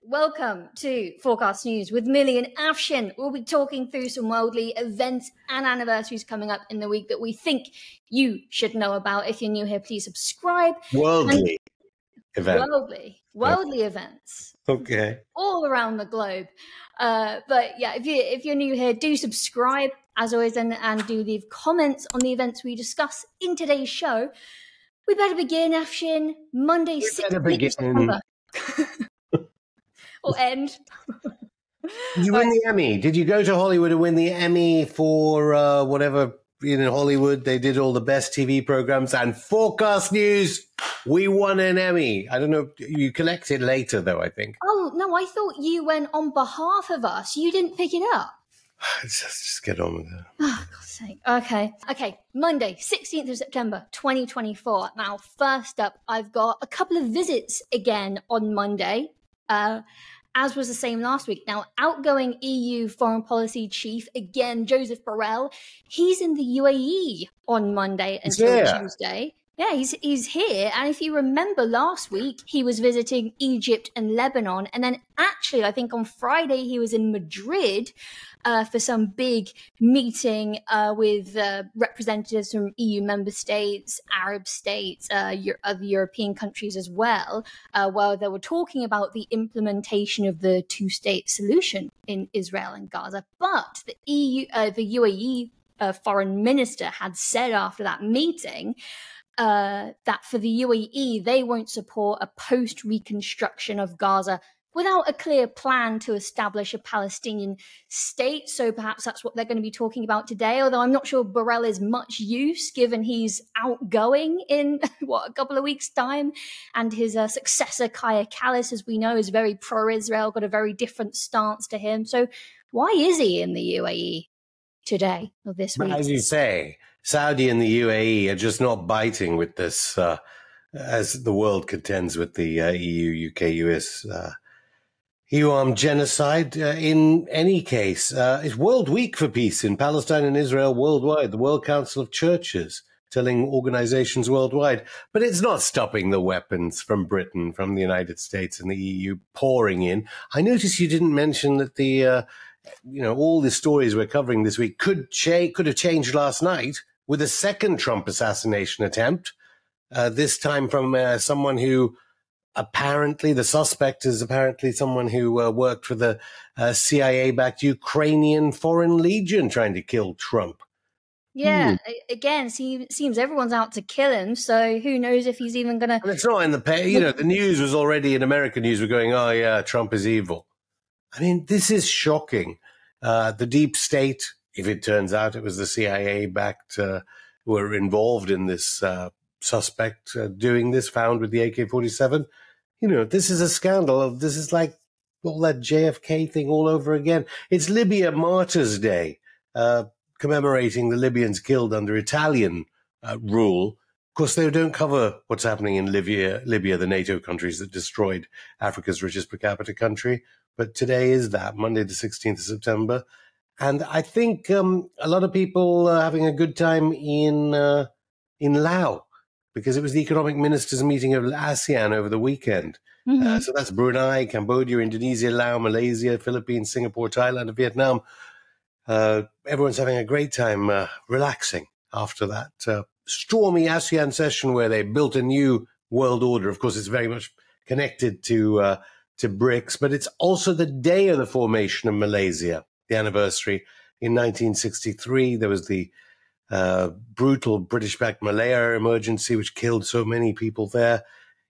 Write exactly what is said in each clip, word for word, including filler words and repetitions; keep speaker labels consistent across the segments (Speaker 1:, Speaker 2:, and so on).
Speaker 1: welcome to Forecast News with Millie and Afshin. We'll be talking through some worldly events and anniversaries coming up in the week that we think you should know about. If you're new here, please subscribe.
Speaker 2: Worldly
Speaker 1: and
Speaker 2: events.
Speaker 1: Worldly, worldly okay. events.
Speaker 2: Okay.
Speaker 1: All around the globe. Uh, but yeah, if, you, if you're new here, do subscribe, as always, and, and do leave comments on the events we discuss in today's show. We better begin, Afshin. Monday, sixteenth of September. Or end.
Speaker 2: Did you win the Emmy? Did you go to Hollywood and win the Emmy for uh, whatever in Hollywood? They did all the best T V programs and Forecast News. We won an Emmy. I don't know. You collect it later, though, I think.
Speaker 1: Oh, no, I thought you went on behalf of us. You didn't pick it up.
Speaker 2: just, just get on with it.
Speaker 1: Oh, God's sake. Okay. Okay. Monday, sixteenth of September, twenty twenty-four. Now, first up, I've got a couple of visits again on Monday. Uh, as was the same last week. Now, outgoing E U foreign policy chief, again, Joseph Borrell, he's in the U A E on Monday until
Speaker 2: yeah.
Speaker 1: Tuesday. Yeah, he's he's here. And if you remember last week, he was visiting Egypt and Lebanon. And then actually, I think on Friday, he was in Madrid uh, for some big meeting uh, with uh, representatives from E U member states, Arab states, uh, Euro- other European countries as well, uh, where they were talking about the implementation of the two-state solution in Israel and Gaza. But the E U, uh, the U A E uh, foreign minister had said after that meeting Uh, that for the U A E, they won't support a post-reconstruction of Gaza without a clear plan to establish a Palestinian state. So perhaps that's what they're going to be talking about today, although I'm not sure Borrell is much use given he's outgoing in, what, a couple of weeks' time. And his uh, successor, Kaya Kallis, as we know, is very pro-Israel, got a very different stance to him. So why is he in the U A E today or this week?
Speaker 2: As you say, Saudi and the U A E are just not biting with this, uh, as the world contends with the uh, E U, U K, U S, uh, E U armed genocide. Uh, in any case, uh, it's World Week for Peace in Palestine and Israel worldwide, the World Council of Churches telling organizations worldwide. But it's not stopping the weapons from Britain, from the United States and the E U pouring in. I noticed you didn't mention that the, uh, you know, all the stories we're covering this week could, cha- could have changed last night with a second Trump assassination attempt, uh, this time from uh, someone who apparently, the suspect is apparently someone who uh, worked for the uh, C I A-backed Ukrainian Foreign Legion trying to kill Trump.
Speaker 1: Yeah, hmm. again, see, seems everyone's out to kill him, so who knows if he's even going to...
Speaker 2: And it's not in the... Pay, you know, the news was already, in American news, were going, oh, yeah, Trump is evil. I mean, this is shocking. Uh, the deep state... If it turns out it was the C I A-backed uh, who were involved in this uh, suspect uh, doing this, found with the A K forty-seven, you know, this is a scandal. This is like all that J F K thing all over again. It's Libya Martyrs' Day, uh, commemorating the Libyans killed under Italian uh, rule. Of course, they don't cover what's happening in Libya, Libya, the NATO countries that destroyed Africa's richest per capita country. But today is that, Monday the sixteenth of September. And I think um, a lot of people are having a good time in uh, in Laos because it was the economic ministers meeting of ASEAN over the weekend. Mm-hmm. Uh, so that's Brunei, Cambodia, Indonesia, Laos, Malaysia, Philippines, Singapore, Thailand, and Vietnam. Uh, everyone's having a great time uh, relaxing after that uh, stormy ASEAN session where they built a new world order. Of course, it's very much connected to uh, to BRICS, but it's also the day of the formation of Malaysia. The anniversary. In nineteen sixty-three, there was the uh, brutal British-backed Malaya emergency, which killed so many people there.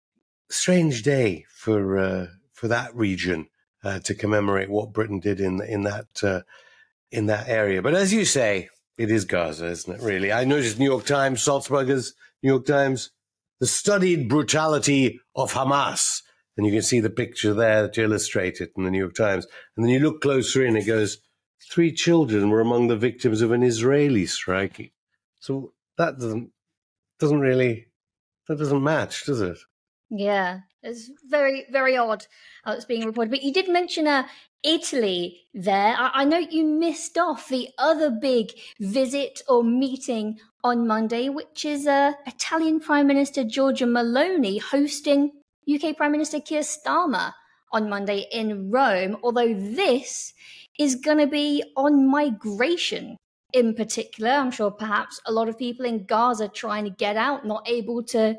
Speaker 2: Strange day for uh, for that region uh, to commemorate what Britain did in in that uh, in that area. But as you say, it is Gaza, isn't it? Really, I noticed New York Times, Salzburgers, New York Times, the studied brutality of Hamas, and you can see the picture there to illustrate it in the New York Times. And then you look closer in, it goes, three children were among the victims of an Israeli strike. So that doesn't doesn't really that doesn't match, does it?
Speaker 1: Yeah, it's very very odd how it's being reported. But you did mention uh, Italy there. I, I know you missed off the other big visit or meeting on Monday, which is uh, Italian Prime Minister Giorgia Meloni hosting U K Prime Minister Keir Starmer on Monday in Rome, although this is going to be on migration in particular. I'm sure perhaps a lot of people in Gaza trying to get out, not able to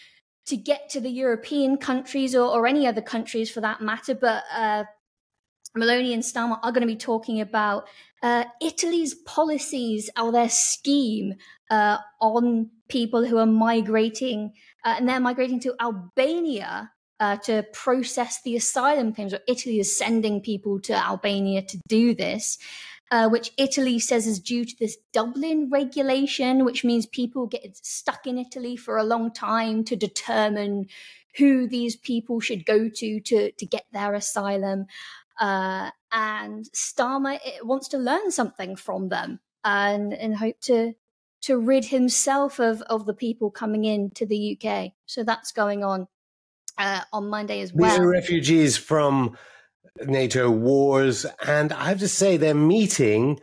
Speaker 1: to get to the European countries or, or any other countries for that matter. But uh, Meloni and Starmer are going to be talking about uh, Italy's policies or their scheme uh, on people who are migrating, uh, and they're migrating to Albania uh, to process the asylum claims. Or Italy is sending people to Albania to do this. Uh, which Italy says is due to this Dublin regulation, which means people get stuck in Italy for a long time to determine who these people should go to to, to get their asylum. Uh, and Starmer wants to learn something from them and, and hope to to rid himself of, of the people coming in to the U K. So that's going on uh, on Monday as well.
Speaker 2: These are refugees from NATO wars, and I have to say they're meeting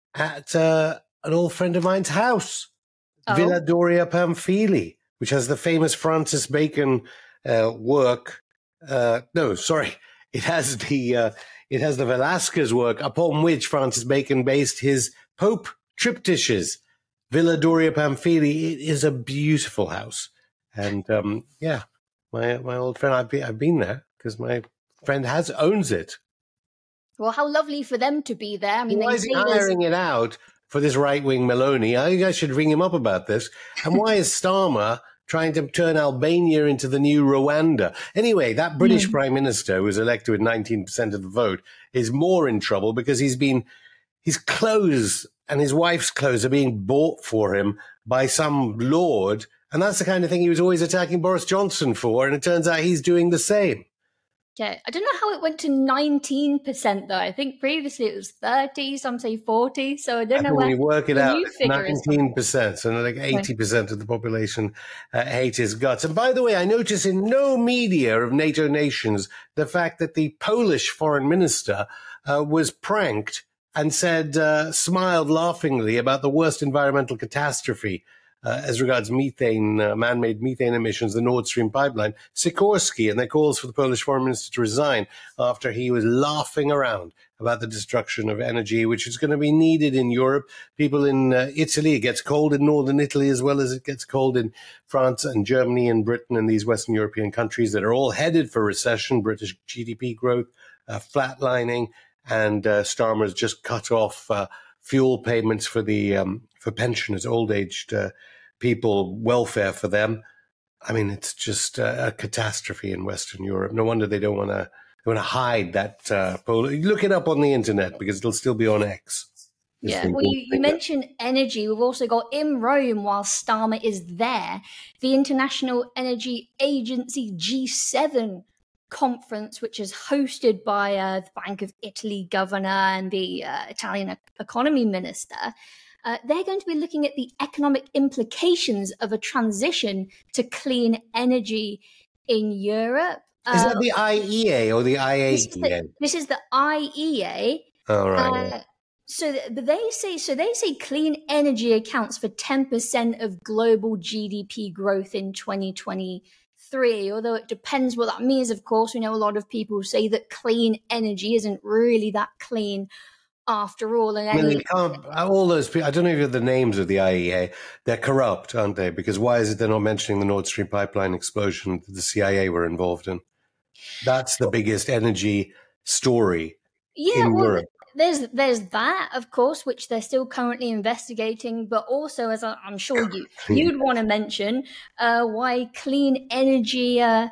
Speaker 2: at uh, an old friend of mine's house, oh. Villa Doria Pamphili, which has the famous Francis Bacon uh, work. Uh, no, sorry, it has the uh, it has the Velasquez work upon which Francis Bacon based his Pope triptychs. Villa Doria Pamphili. It is a beautiful house, and um, yeah, my my old friend, I've been, I've been there because my friend has owns it.
Speaker 1: Well, how lovely for them to be there. I mean,
Speaker 2: why
Speaker 1: they
Speaker 2: is he hiring it out for this right-wing Meloni? I think I should ring him up about this. And why is Starmer trying to turn Albania into the new Rwanda? Anyway, that British mm. Prime Minister, who was elected with nineteen percent of the vote, is more in trouble because he's been his clothes and his wife's clothes are being bought for him by some lord. And that's the kind of thing he was always attacking Boris Johnson for. And it turns out he's doing the same.
Speaker 1: Okay, I don't know how it went to nineteen percent though. I think previously it was thirty, some say forty. So I don't
Speaker 2: I
Speaker 1: know where
Speaker 2: when you work it out,
Speaker 1: nineteen
Speaker 2: percent. So like eighty percent of the population uh, hate his guts. And by the way, I notice in no media of NATO nations the fact that the Polish foreign minister uh, was pranked and said, uh, smiled laughingly about the worst environmental catastrophe Uh, as regards methane, uh, man-made methane emissions, the Nord Stream pipeline, Sikorski, and their calls for the Polish foreign minister to resign after he was laughing around about the destruction of energy, which is going to be needed in Europe. People in uh, Italy, it gets cold in northern Italy as well as it gets cold in France and Germany and Britain and these Western European countries that are all headed for recession, British G D P growth, uh, flatlining, and uh, Starmer's just cut off uh, fuel payments for the um, for pensioners, old-aged uh, people, welfare for them. I mean, it's just a, a catastrophe in Western Europe. No wonder they don't want to they want to hide that uh, poll. Look it up on the internet because it'll still be on X.
Speaker 1: Yeah, well, you, you mentioned energy. We've also got in Rome, while Starmer is there, the International Energy Agency G seven conference, which is hosted by uh, the Bank of Italy governor and the uh, Italian economy minister. Uh, they're going to be looking at the economic implications of a transition to clean energy in Europe.
Speaker 2: Is
Speaker 1: uh,
Speaker 2: that the I E A or the I A E A?
Speaker 1: This is the, this is the I E A.
Speaker 2: Oh, right.
Speaker 1: Uh, so th- they say so they say clean energy accounts for ten percent of global G D P growth in twenty twenty-three. Although it depends what that means, of course. We know a lot of people say that clean energy isn't really that clean after all. And
Speaker 2: I mean,
Speaker 1: any-
Speaker 2: they can't, all those people, I don't know if you have the names of the I E A, they're corrupt, aren't they? Because why is it they're not mentioning the Nord Stream pipeline explosion that the C I A were involved in? That's the biggest energy story
Speaker 1: yeah,
Speaker 2: in
Speaker 1: well,
Speaker 2: Europe.
Speaker 1: There's there's that, of course, which they're still currently investigating, but also, as I, I'm sure you, you'd want to mention, uh, why clean energy uh,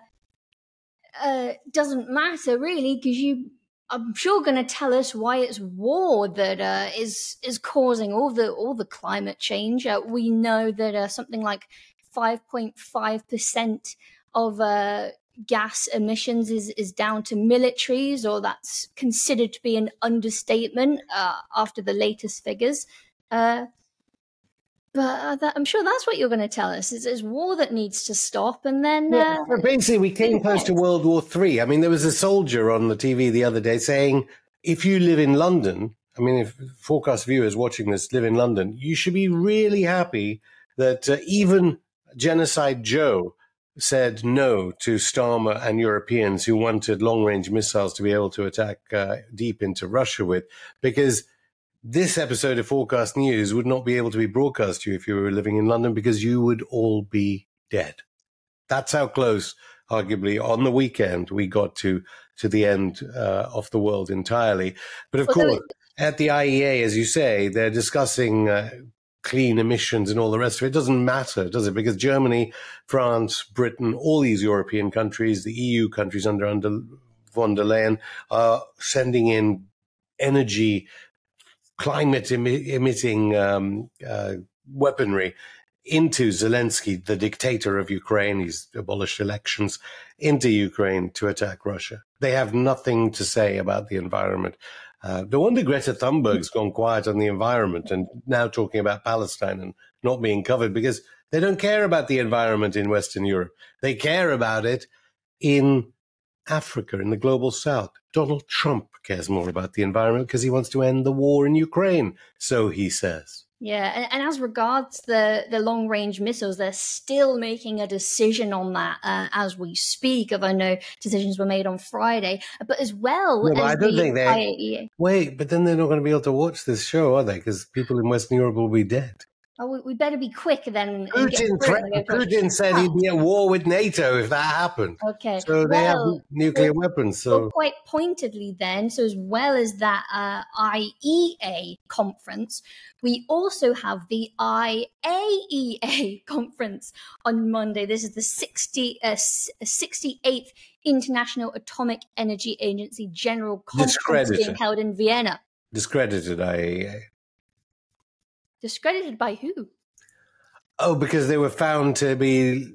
Speaker 1: uh, doesn't matter, really, because you... I'm sure going to tell us why it's war that uh, is is causing all the all the climate change. Uh, we know that uh, something like five point five percent of uh, gas emissions is is down to militaries, or that's considered to be an understatement uh, after the latest figures. Uh, But uh, that, I'm sure that's what you're going to tell us. It's, it's war that needs to stop. And then... Uh,
Speaker 2: yeah, basically, we came close to World War Three. I mean, there was a soldier on the T V the other day saying, if you live in London, I mean, if forecast viewers watching this live in London, you should be really happy that uh, even Genocide Joe said no to Starmer and Europeans who wanted long-range missiles to be able to attack uh, deep into Russia with, because this episode of Forecast News would not be able to be broadcast to you if you were living in London, because you would all be dead. That's how close, arguably, on the weekend we got to to the end uh, of the world entirely. But of
Speaker 1: Although-
Speaker 2: course, at the I E A, as you say, they're discussing uh, clean emissions and all the rest of it. It doesn't matter, does it? Because Germany, France, Britain, all these European countries, the E U countries under, under von der Leyen, are sending in energy, climate emi- emitting um, uh, weaponry into Zelensky, the dictator of Ukraine. He's abolished elections, into Ukraine to attack Russia. They have nothing to say about the environment. Uh, no wonder Greta Thunberg's gone quiet on the environment and now talking about Palestine and not being covered, because they don't care about the environment in Western Europe. They care about it in Africa, in the global south. Donald Trump cares more about the environment because he wants to end the war in Ukraine, so he says.
Speaker 1: Yeah, and, and as regards the, the long-range missiles, they're still making a decision on that uh, as we speak. Of I know decisions were made on Friday, but as well
Speaker 2: No, but
Speaker 1: as
Speaker 2: I don't
Speaker 1: the
Speaker 2: think they-
Speaker 1: I A E A.
Speaker 2: Wait, but then they're not going to be able to watch this show, are they? Because people in Western Europe will be dead.
Speaker 1: Oh, we, we better be quick then. and get
Speaker 2: Putin,
Speaker 1: through it
Speaker 2: threat-
Speaker 1: and go for it.
Speaker 2: Putin said he'd be at war with NATO if that happened.
Speaker 1: Okay.
Speaker 2: So they
Speaker 1: well,
Speaker 2: have nuclear weapons. So
Speaker 1: Well, quite pointedly then, so as well as that uh, I E A conference, we also have the I A E A conference on Monday. This is the sixty, uh, sixty-eighth International Atomic Energy Agency General Conference
Speaker 2: Discredited.
Speaker 1: being held in Vienna.
Speaker 2: discredited I A E A.
Speaker 1: Discredited by who?
Speaker 2: Oh, because they were found to be.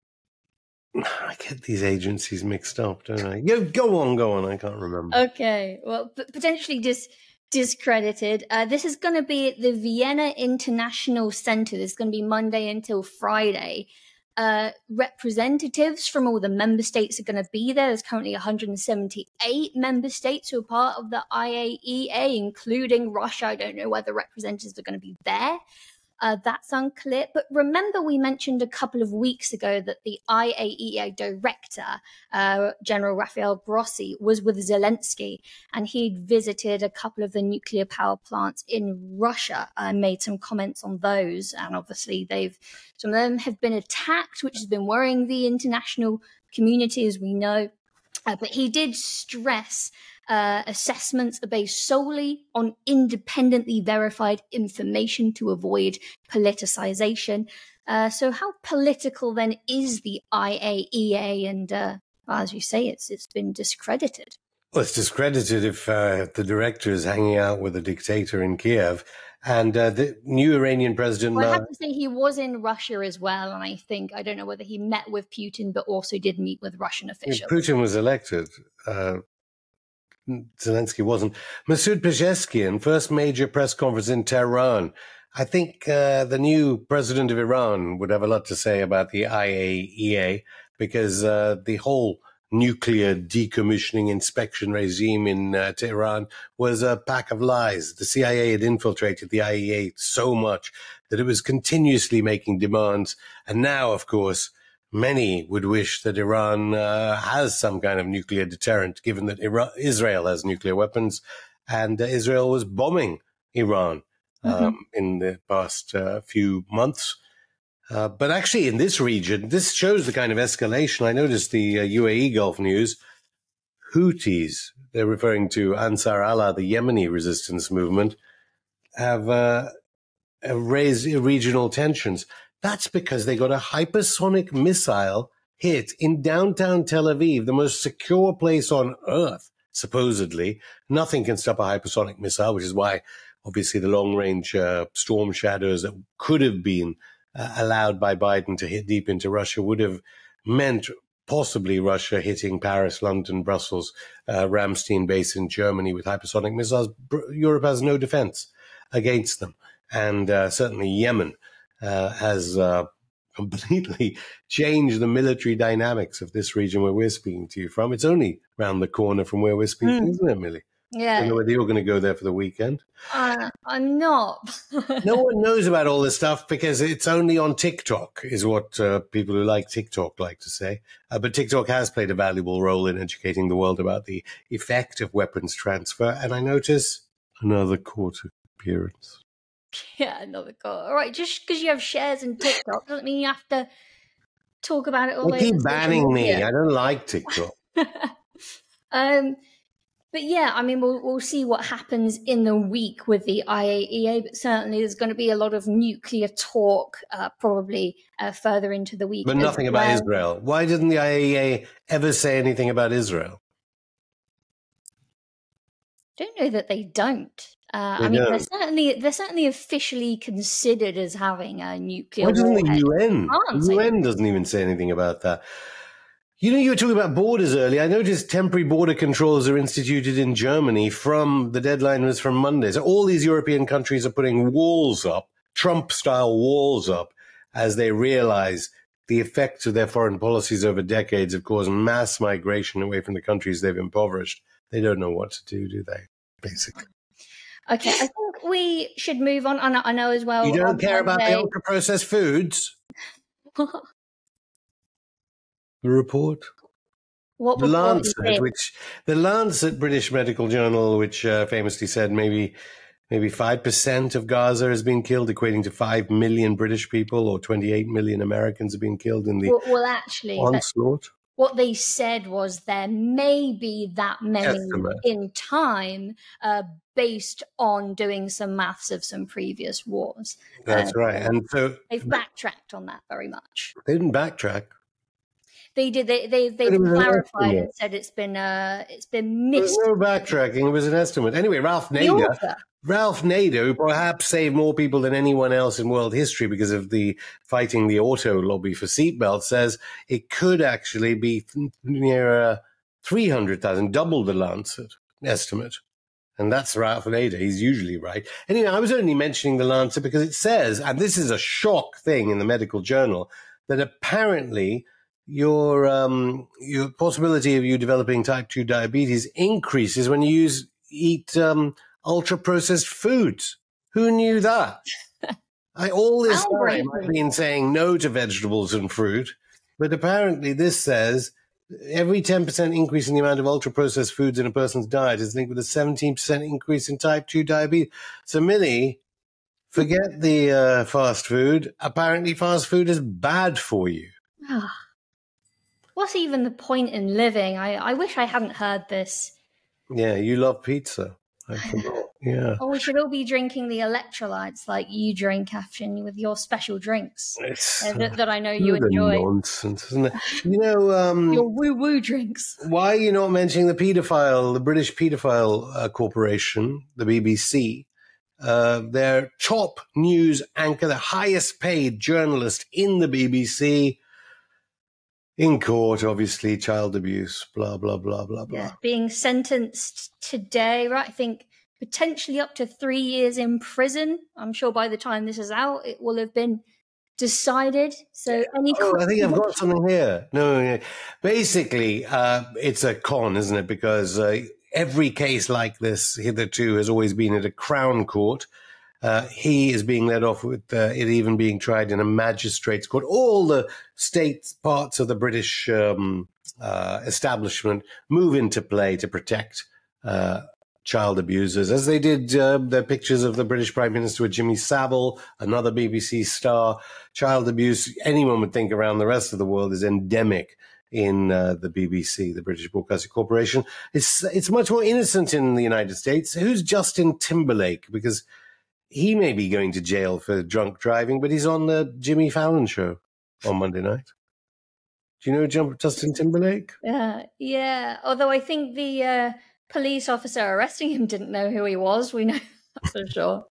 Speaker 2: I get these agencies mixed up, don't I? Go, go on, go on. I can't remember.
Speaker 1: Okay, well, p- potentially dis- discredited. Uh, this is going to be at the Vienna International Center. This is going to be Monday until Friday. Uh, representatives from all the member states are going to be there. There's currently one hundred seventy-eight member states who are part of the I A E A, including Russia. I don't know whether representatives are going to be there. Uh, that's unclear. But remember, we mentioned a couple of weeks ago that the I A E A director, uh, General Rafael Grossi, was with Zelensky, and he'd visited a couple of the nuclear power plants in Russia and made some comments on those. And obviously, they've some of them have been attacked, which has been worrying the international community, as we know. Uh, but he did stress uh, assessments are based solely on independently verified information to avoid politicization. Uh, so how political then is the I A E A? And uh, well, as you say, it's it's been discredited.
Speaker 2: Well, it's discredited if uh, the director is hanging out with a dictator in Kiev. And uh, the new Iranian president...
Speaker 1: Well, I
Speaker 2: now-
Speaker 1: have to say he was in Russia as well. And I think, I don't know whether he met with Putin, but also did meet with Russian officials.
Speaker 2: Putin was elected. Uh, Zelensky wasn't. Masoud Pezeshkian, first major press conference in Tehran. I think uh, the new president of Iran would have a lot to say about the I A E A, because uh, the whole nuclear decommissioning inspection regime in uh, Tehran was a pack of lies. The C I A had infiltrated the I A E A so much that it was continuously making demands. And now, of course, many would wish that Iran uh, has some kind of nuclear deterrent, given that Iran, Israel has nuclear weapons, and uh, Israel was bombing Iran um,
Speaker 1: Mhm.
Speaker 2: in the past uh, few months. Uh, but actually, in this region, this shows the kind of escalation. I noticed the uh, U A E Gulf News, Houthis, they're referring to Ansar Allah, the Yemeni resistance movement, have, uh, have raised regional tensions. That's because they got a hypersonic missile hit in downtown Tel Aviv, the most secure place on earth, supposedly. Nothing can stop a hypersonic missile, which is why, obviously, the long-range uh, storm shadows that could have been uh, allowed by Biden to hit deep into Russia would have meant possibly Russia hitting Paris, London, Brussels, uh, Ramstein base in Germany with hypersonic missiles. Br- Europe has no defense against them. And uh, certainly Yemen uh, has uh, completely changed the military dynamics of this region where we're speaking to you from. It's only around the corner from where we're speaking,
Speaker 1: Mm.
Speaker 2: isn't it, Millie? I
Speaker 1: Yeah,
Speaker 2: don't know whether you're going to go there for the weekend.
Speaker 1: uh, I'm not.
Speaker 2: No one knows about all this stuff because it's only on TikTok, is what uh, people who like TikTok like to say. Uh, but TikTok has played a valuable role in educating the world about the effect of weapons transfer. And I notice another court appearance.
Speaker 1: Yeah, another call. All right, just because you have shares in TikTok doesn't mean you have to talk about it all
Speaker 2: They
Speaker 1: over
Speaker 2: keep
Speaker 1: social
Speaker 2: banning me.
Speaker 1: media.
Speaker 2: I don't like TikTok.
Speaker 1: um, but yeah, I mean, we'll we'll see what happens in the week with the I A E A. But certainly, there's going to be a lot of nuclear talk, uh, probably uh, further into the week.
Speaker 2: But
Speaker 1: as
Speaker 2: nothing about
Speaker 1: well.
Speaker 2: Israel. Why didn't the I A E A ever say anything about Israel?
Speaker 1: Don't know that they don't. Uh,
Speaker 2: They
Speaker 1: I mean, they're
Speaker 2: don't.
Speaker 1: certainly they're certainly officially considered as having a nuclear
Speaker 2: Why doesn't the
Speaker 1: warhead.
Speaker 2: U N?
Speaker 1: France,
Speaker 2: The
Speaker 1: I
Speaker 2: U N doesn't even say anything about that. You know, you were talking about borders earlier. I noticed temporary border controls are instituted in Germany from, the deadline was from Monday. So all these European countries are putting walls up, Trump-style walls up, as they realize the effects of their foreign policies over decades have caused mass migration away from the countries they've impoverished. They don't know what to do, do they, basically?
Speaker 1: Okay, I think we should move on. I know, I know as well.
Speaker 2: You don't
Speaker 1: on
Speaker 2: care about the
Speaker 1: Monday-
Speaker 2: ultra-processed foods? The report?
Speaker 1: What
Speaker 2: The
Speaker 1: report is
Speaker 2: Lancet,
Speaker 1: it?
Speaker 2: which the Lancet British Medical Journal, which uh, famously said maybe maybe five percent of Gaza has been killed, equating to five million British people, or twenty-eight million Americans have been killed in the
Speaker 1: Well, well, actually, that,
Speaker 2: onslaught.
Speaker 1: what they said was there may be that many
Speaker 2: Estimate.
Speaker 1: in time, uh, based on doing some maths of some previous wars.
Speaker 2: That's
Speaker 1: Uh,
Speaker 2: right. And so
Speaker 1: They've backtracked on that very much.
Speaker 2: they didn't backtrack.
Speaker 1: They did. They they they've
Speaker 2: it was an
Speaker 1: clarified
Speaker 2: estimate.
Speaker 1: and said it's been uh it's been
Speaker 2: There was
Speaker 1: missed.
Speaker 2: no backtracking. It was an estimate. Anyway, Ralph
Speaker 1: The
Speaker 2: Nader,
Speaker 1: author.
Speaker 2: Ralph Nader, who perhaps saved more people than anyone else in world history because of the fighting the auto lobby for seatbelts, says it could actually be near uh, three hundred thousand, double the Lancet estimate. And that's Ralph Nader. He's usually right. Anyway, I was only mentioning the Lancet because it says, and this is a shock thing in the medical journal, that apparently your um, your possibility of you developing type two diabetes increases when you use eat um, ultra-processed foods. Who knew that? I, all this time
Speaker 1: Groundbreaking.
Speaker 2: I've been saying no to vegetables and fruit, but apparently this says every ten percent increase in the amount of ultra-processed foods in a person's diet is linked with a seventeen percent increase in type two diabetes. So, Millie, forget the uh, fast food. Apparently fast food is bad for you.
Speaker 1: What's even the point in living? I, I wish I hadn't heard this.
Speaker 2: Yeah, you love pizza. I forgot. Yeah.
Speaker 1: Oh, we should all be drinking the electrolytes like you drink, Afshin, with your special drinks
Speaker 2: It's
Speaker 1: uh, that, that I know you
Speaker 2: utter
Speaker 1: enjoy.
Speaker 2: nonsense, isn't it? You know, um,
Speaker 1: Your woo-woo drinks.
Speaker 2: why are you not mentioning the paedophile, the British Paedophile uh, Corporation, the B B C? Uh, their top news anchor, the highest paid journalist in the B B C, in court, obviously, child abuse, blah, blah, blah, blah, blah.
Speaker 1: Yeah, being sentenced today, right? I think potentially up to three years in prison. I'm sure by the time this is out, it will have been decided. So any
Speaker 2: Oh, I think I've got something here. No, no, no. Basically, uh, it's a con, isn't it? Because uh, every case like this hitherto has always been at a Crown Court. Uh, he is being led off with uh, it even being tried in a magistrate's court. All the state parts of the British um, uh, establishment move into play to protect uh, child abusers, as they did uh, the pictures of the British Prime Minister with Jimmy Savile, another B B C star. Child abuse, anyone would think around the rest of the world, is endemic in uh, the B B C, the British Broadcasting Corporation. It's, it's much more innocent in the United States. Who's Justin Timberlake? Because he may be going to jail for drunk driving, but he's on the Jimmy Fallon show on Monday night. Do you know Justin Timberlake?
Speaker 1: Uh, yeah, although I think the uh, police officer arresting him didn't know who he was. We know that for sure.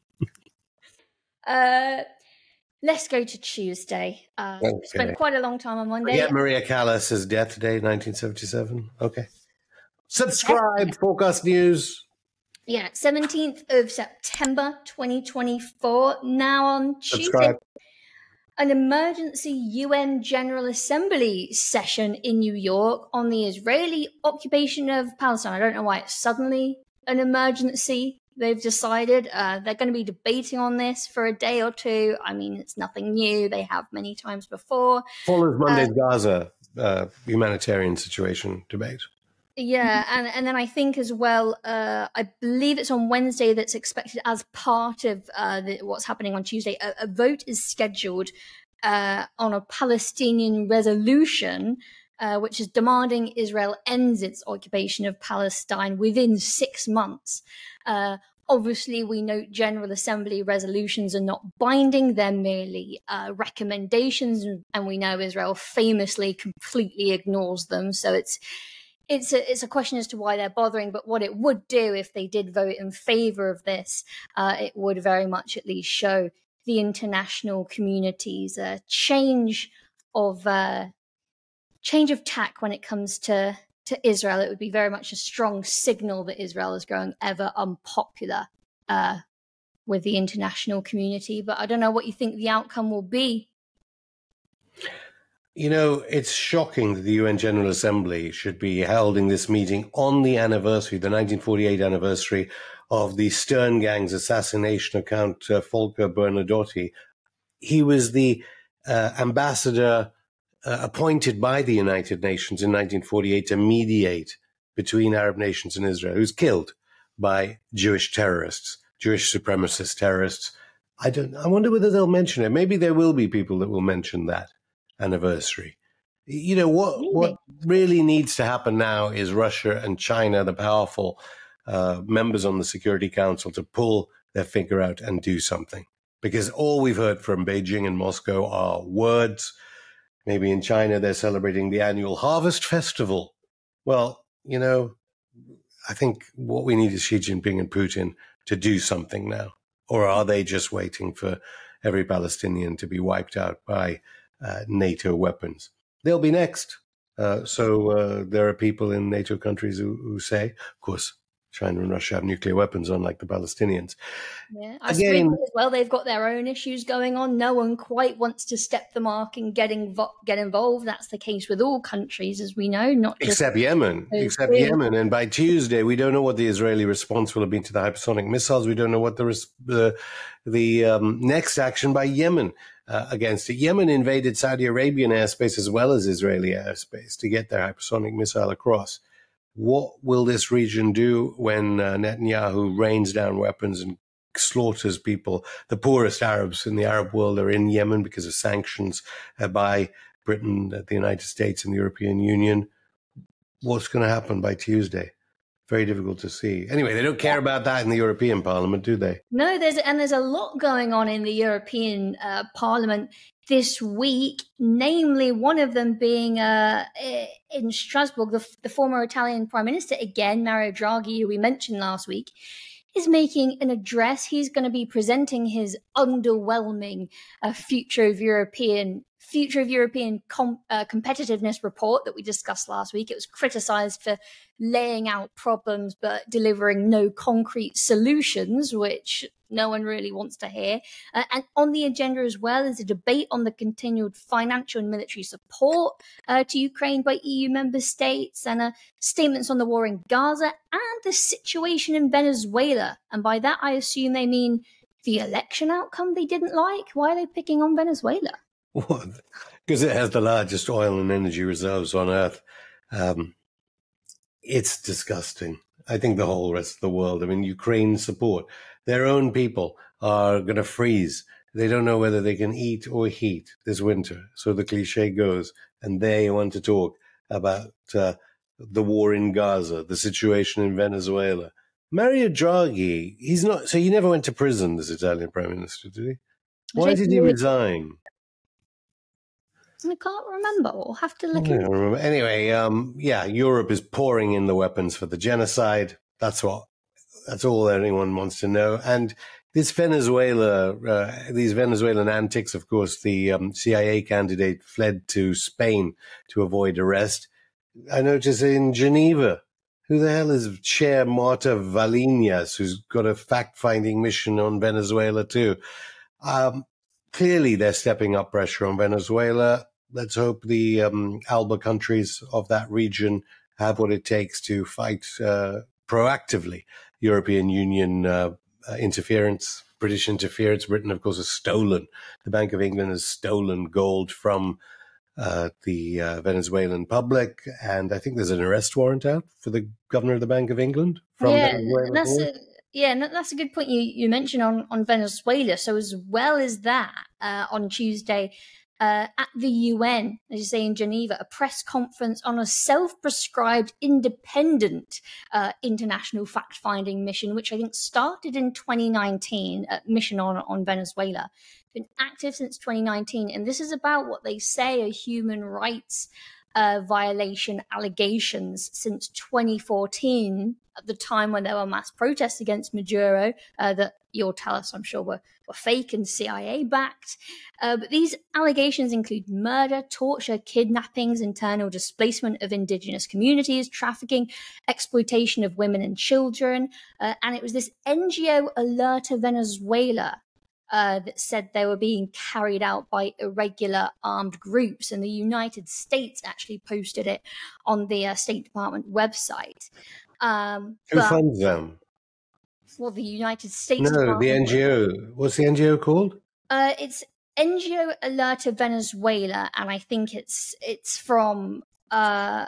Speaker 1: uh, let's go to Tuesday. Uh,
Speaker 2: Okay.
Speaker 1: Spent quite a long time on Monday.
Speaker 2: Yeah, Maria Callas' death day, nineteen seventy-seven. Okay. Subscribe, Forecast News.
Speaker 1: Yeah, seventeenth of September, twenty twenty-four. Now on Tuesday.
Speaker 2: Subscribe.
Speaker 1: an emergency U N General Assembly session in New York on the Israeli occupation of Palestine. I don't know why it's suddenly an emergency. They've decided uh, they're going to be debating on this for a day or two. I mean, it's nothing new. They have many times before.
Speaker 2: Follows Monday's
Speaker 1: Uh,
Speaker 2: Gaza uh, humanitarian situation debate.
Speaker 1: Yeah, and, and then I think as well, uh, I believe it's on Wednesday that's expected as part of uh, the, what's happening on Tuesday. A, a vote is scheduled uh, on a Palestinian resolution, uh, which is demanding Israel ends its occupation of Palestine within six months. Uh, obviously, we note General Assembly resolutions are not binding. They're merely uh, recommendations, and, and we know Israel famously completely ignores them. So it's It's a, it's a question as to why they're bothering, but what it would do if they did vote in favor of this, uh, it would very much at least show the international community's uh, change of uh, change of tack when it comes to, to Israel. It would be very much a strong signal that Israel is growing ever unpopular uh, with the international community. But I don't know what you think the outcome will be.
Speaker 2: You know, it's shocking that the U N General Assembly should be holding this meeting on the anniversary, the nineteen forty-eight anniversary of the Stern Gang's assassination of Count uh, Volker Bernadotte. He was the uh, ambassador uh, appointed by the United Nations in nineteen forty-eight to mediate between Arab nations and Israel, who was killed by Jewish terrorists, Jewish supremacist terrorists. I don't. I wonder whether they'll mention it. Maybe there will be people that will mention that anniversary. You know, what
Speaker 1: Really?
Speaker 2: what really needs to happen now is Russia and China, the powerful uh, members on the Security Council, to pull their finger out and do something. Because all we've heard from Beijing and Moscow are words. Maybe in China they're celebrating the annual Harvest Festival. Well, you know, I think what we need is Xi Jinping and Putin to do something now. Or are they just waiting for every Palestinian to be wiped out by Uh, NATO weapons? They'll be next. Uh, so uh, there are people in NATO countries who, who say, of course, China and Russia have nuclear weapons, unlike the Palestinians.
Speaker 1: Yeah, I
Speaker 2: Again,
Speaker 1: suppose as well they've got their own issues going on. No one quite wants to step the mark and get, invo- get involved. That's the case with all countries, as we know, not just
Speaker 2: except Yemen. Except
Speaker 1: three.
Speaker 2: Yemen. And by Tuesday, we don't know what the Israeli response will have been to the hypersonic missiles. We don't know what the res- the, the um, next action by Yemen uh, against it. Yemen invaded Saudi Arabian airspace as well as Israeli airspace to get their hypersonic missile across. What will this region do when uh, Netanyahu rains down weapons and slaughters people? The poorest Arabs in the Arab world are in Yemen because of sanctions uh, by Britain, the United States, and the European Union. What's going to happen by Tuesday? Very difficult to see. Anyway, they don't care about that in the European Parliament, do they?
Speaker 1: No, there's and there's a lot going on in the European uh, Parliament this week, namely one of them being uh, in Strasbourg, the, the former Italian Prime Minister, again, Mario Draghi, who we mentioned last week, is making an address. He's going to be presenting his underwhelming uh, future of European future of European com- uh, competitiveness report that we discussed last week. It was criticized for laying out problems but delivering no concrete solutions, which no one really wants to hear. Uh, and on the agenda as well is a debate on the continued financial and military support uh, to Ukraine by E U member states, and uh, statements on the war in Gaza and the situation in Venezuela. And by that, I assume they mean the election outcome they didn't like. Why are they picking on Venezuela?
Speaker 2: Because it has the largest oil and energy reserves on Earth. Um, it's disgusting. I think the whole rest of the world, I mean, Ukraine support, their own people are going to freeze. They don't know whether they can eat or heat this winter. So the cliche goes, and they want to talk about uh, the war in Gaza, the situation in Venezuela. Mario Draghi, he's not, so he never went to prison, this Italian prime minister, did he? Why did he resign?
Speaker 1: I can't remember. We'll have to look
Speaker 2: I
Speaker 1: into
Speaker 2: don't remember. Anyway, um, yeah, Europe is pouring in the weapons for the genocide. That's what, that's all anyone wants to know. And this Venezuela, uh, these Venezuelan antics, of course, the um, C I A candidate fled to Spain to avoid arrest. I notice in Geneva, who the hell is Chair Marta Valinas, who's got a fact-finding mission on Venezuela too? Um, clearly they're stepping up pressure on Venezuela. Let's hope the um, ALBA countries of that region have what it takes to fight uh, proactively European Union uh, uh, interference, British interference. Britain, of course, has stolen, the Bank of England has stolen gold from uh, the uh, Venezuelan public. And I think there's an arrest warrant out for the governor of the Bank of England from
Speaker 1: yeah,
Speaker 2: Venezuela.
Speaker 1: That's a, yeah, that's a good point you, you mentioned on, on Venezuela. So as well as that, uh, on Tuesday, Uh, at the U N, as you say, in Geneva, a press conference on a self-prescribed independent uh, international fact-finding mission, which I think started in twenty nineteen, a mission on, on Venezuela. Been active since twenty nineteen, and this is about what they say are human rights uh, violation allegations since twenty fourteen, at the time when there were mass protests against Maduro uh, that you'll tell us, I'm sure, were, were fake and C I A-backed. Uh, but these allegations include murder, torture, kidnappings, internal displacement of indigenous communities, trafficking, exploitation of women and children. Uh, and it was this N G O Alerta Venezuela uh, that said they were being carried out by irregular armed groups. And the United States actually posted it on the uh, State Department website. Um,
Speaker 2: Who
Speaker 1: but,
Speaker 2: funds them?
Speaker 1: Well, the United States
Speaker 2: No,
Speaker 1: Department.
Speaker 2: the N G O. What's the N G O called?
Speaker 1: Uh, it's N G O Alerta Venezuela, and I think it's it's from. Uh,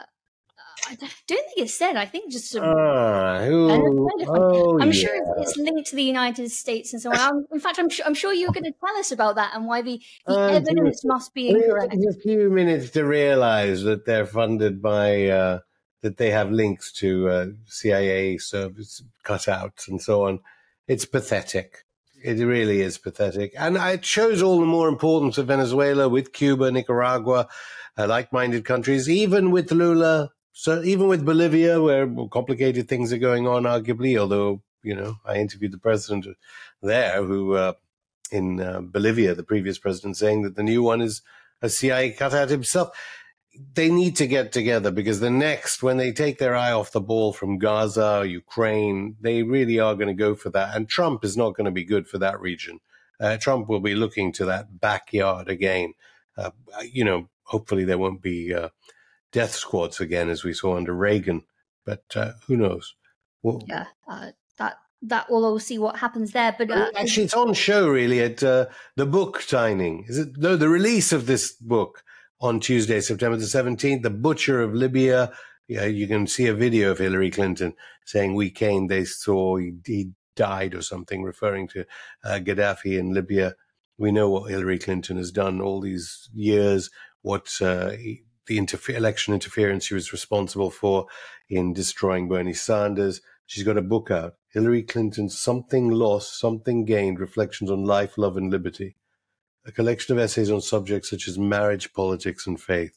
Speaker 1: I don't think it's said. I think just some.
Speaker 2: Ah, who? Oh,
Speaker 1: I'm
Speaker 2: yeah.
Speaker 1: sure it's linked to the United States and so on. I'm, in fact, I'm sure I'm sure you're going to tell us about that and why the, the
Speaker 2: Uh,
Speaker 1: evidence must be incorrect.
Speaker 2: It takes a few minutes to realize that they're funded by, uh, that they have links to uh, C I A service cutouts and so on. It's pathetic. It really is pathetic. And it shows all the more importance of Venezuela with Cuba, Nicaragua, uh, like-minded countries, even with Lula. So even with Bolivia, where complicated things are going on, arguably, although, you know, I interviewed the president there who, uh, in uh, Bolivia, the previous president, saying that the new one is a C I A cutout himself. They need to get together because the next, when they take their eye off the ball from Gaza, Ukraine, they really are going to go for that. And Trump is not going to be good for that region. Uh, Trump will be looking to that backyard again. Uh, you know, hopefully there won't be uh, death squads again, as we saw under Reagan. But uh, who knows? Well,
Speaker 1: Yeah, uh, that that we'll all see what happens there. But uh,
Speaker 2: actually, it's on show really at uh, the book signing. Is it? No, the release of this book on Tuesday, September the seventeenth. The Butcher of Libya. Yeah, you can see a video of Hillary Clinton saying we came. They saw he, he died or something, referring to uh, Gaddafi in Libya. We know what Hillary Clinton has done all these years. What uh, he, the interfe- election interference she was responsible for in destroying Bernie Sanders. She's got a book out, Hillary Clinton, Something Lost, Something Gained, Reflections on Life, Love and Liberty. A collection of essays on subjects such as marriage, politics and faith.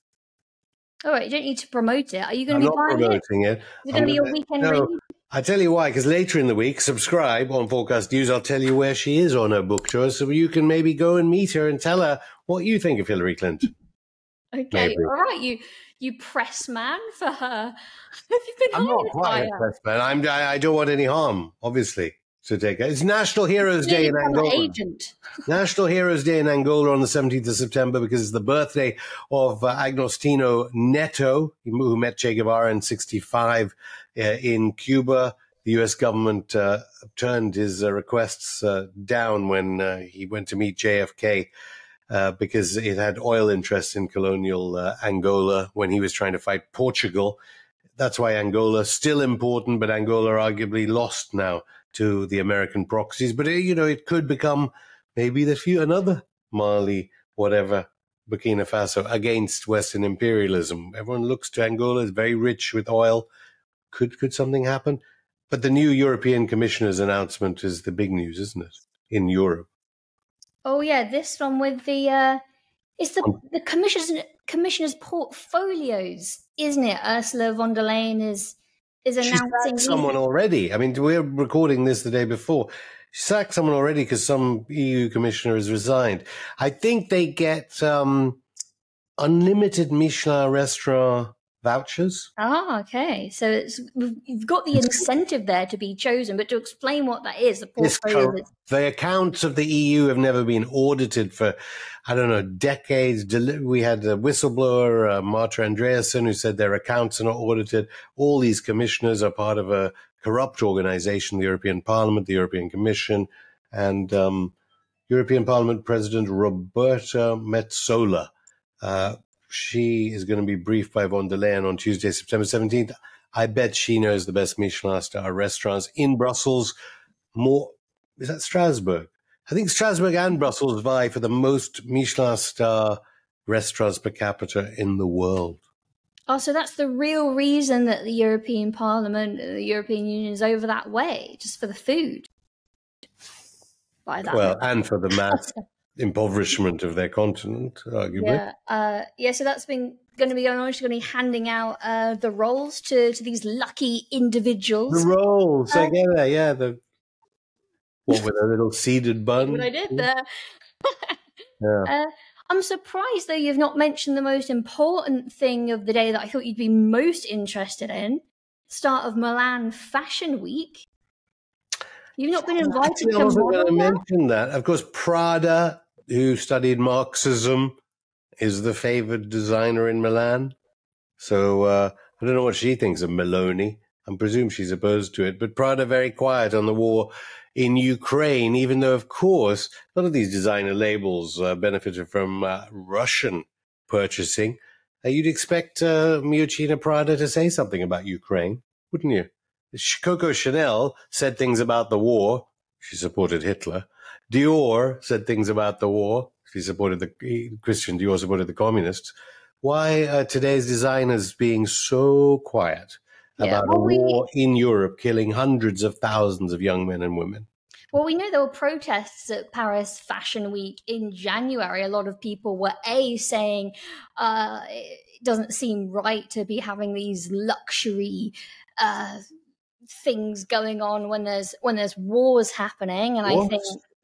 Speaker 1: all right, you don't need to promote it. Are you going
Speaker 2: I'm
Speaker 1: to be
Speaker 2: not
Speaker 1: buying
Speaker 2: promoting
Speaker 1: it?
Speaker 2: it.
Speaker 1: Is it going to be your weekend
Speaker 2: no,
Speaker 1: read?
Speaker 2: I tell you why, because later in the week, subscribe on Forecast News. I'll tell you where she is on her book tour, so you can maybe go and meet her and tell her what you think of Hillary Clinton.
Speaker 1: Okay,
Speaker 2: Maybe.
Speaker 1: all right, you you press man for her. Have you been
Speaker 2: I'm not
Speaker 1: hired by
Speaker 2: quite a
Speaker 1: her?
Speaker 2: press man. I'm, I, I don't want any harm, obviously, to take it. It's National Heroes Day
Speaker 1: Maybe
Speaker 2: in
Speaker 1: become an
Speaker 2: Angola.
Speaker 1: agent.
Speaker 2: National Heroes Day in Angola on the seventeenth of September because it's the birthday of uh, Agostino Neto, who met Che Guevara in sixty-five uh, in Cuba. The U S government uh, turned his uh, requests uh, down when uh, he went to meet J F K uh, because it had oil interests in colonial uh, Angola when he was trying to fight Portugal. That's why Angola is still important, but Angola arguably lost now to the American proxies. But, you know, it could become maybe the few, another Mali, whatever, Burkina Faso against Western imperialism. Everyone looks to Angola as very rich with oil. Could could something happen? But the new European Commissioner's announcement is the big news, isn't it? In Europe.
Speaker 1: Oh yeah, this one with the uh, it's the the commissioners commissioners portfolios, isn't it? Ursula von der Leyen is is
Speaker 2: She
Speaker 1: announcing
Speaker 2: sacked someone already. I mean, we're recording this the day before. She sacked someone already because some E U commissioner has resigned. I think they get um, unlimited Michelin restaurant vouchers.
Speaker 1: Ah, okay. So it's, you've got the incentive there to be chosen, but to explain what that is, the portfolio.
Speaker 2: Cor- the accounts of the E U have never been audited for, I don't know, decades. We had a whistleblower, uh, Marta Andreasen, who said their accounts are not audited. All these commissioners are part of a corrupt organization, the European Parliament, the European Commission, and um, European Parliament President Roberta Metsola. Uh, she is going to be briefed by von der Leyen on Tuesday, September seventeenth. I bet she knows the best Michelin star restaurants in Brussels. More, is that Strasbourg? I think Strasbourg and Brussels vie for the most Michelin star restaurants per capita in the world.
Speaker 1: Oh, so that's the real reason that the European Parliament, the European Union is over that way, just for the food. By that
Speaker 2: well, and for the mass impoverishment of their continent, arguably.
Speaker 1: Yeah, uh, yeah. So that's been going to be going on. She's going to be handing out uh, the rolls to, to these lucky individuals.
Speaker 2: The rolls, uh, I get that. Yeah, the what with a little seeded bun.
Speaker 1: What I did there.
Speaker 2: yeah.
Speaker 1: Uh, I'm surprised though you've not mentioned the most important thing of the day that I thought you'd be most interested in. Start of Milan Fashion Week. You've not been invited
Speaker 2: Actually,
Speaker 1: to
Speaker 2: I wasn't going to
Speaker 1: model
Speaker 2: mention that. Of course, Prada, who studied Marxism, is the favored designer in Milan. So uh, I don't know what she thinks of Meloni. I presume she's opposed to it. But Prada very quiet on the war in Ukraine, even though, of course, a lot of these designer labels uh, benefited from uh, Russian purchasing. Uh, you'd expect uh, Miuccia Prada to say something about Ukraine, wouldn't you? Coco Chanel said things about the war. She supported Hitler. Dior said things about the war. She supported the Christian Dior supported the communists. Why are today's designers being so quiet
Speaker 1: Yeah,
Speaker 2: about
Speaker 1: well,
Speaker 2: a
Speaker 1: we-
Speaker 2: war in Europe killing hundreds of thousands of young men and women?
Speaker 1: Well, we know there were protests at Paris Fashion Week in January. A lot of people were A, saying uh, it doesn't seem right to be having these luxury uh, things going on when there's when there's wars happening. And I
Speaker 2: What?
Speaker 1: think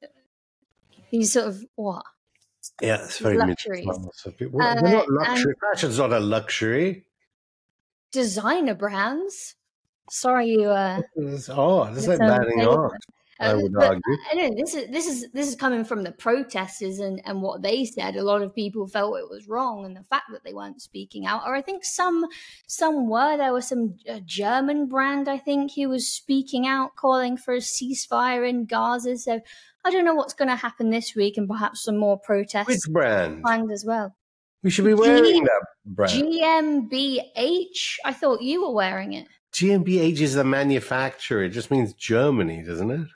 Speaker 1: these sort of, what?
Speaker 2: Yeah, it's very
Speaker 1: Luxuries.
Speaker 2: middle class of people.
Speaker 1: Uh,
Speaker 2: They're not luxury. Fashion's not a luxury.
Speaker 1: Designer brands. Sorry, you. Uh,
Speaker 2: It's art. It's like
Speaker 1: It's, um,
Speaker 2: banning
Speaker 1: they-
Speaker 2: art, I
Speaker 1: Uh,
Speaker 2: would
Speaker 1: but
Speaker 2: argue.
Speaker 1: I know this is this is this is coming from the protesters and, and what they said. A lot of people felt it was wrong, and the fact that they weren't speaking out, or I think some some were. There was some uh, German brand, I think, who was speaking out, calling for a ceasefire in Gaza. So I don't know what's going to happen this week, and perhaps some more protests
Speaker 2: Which brand?
Speaker 1: planned as well.
Speaker 2: We should be wearing that brand.
Speaker 1: G M B H. I thought you were wearing it.
Speaker 2: G M B H is the manufacturer. It just means Germany, doesn't it?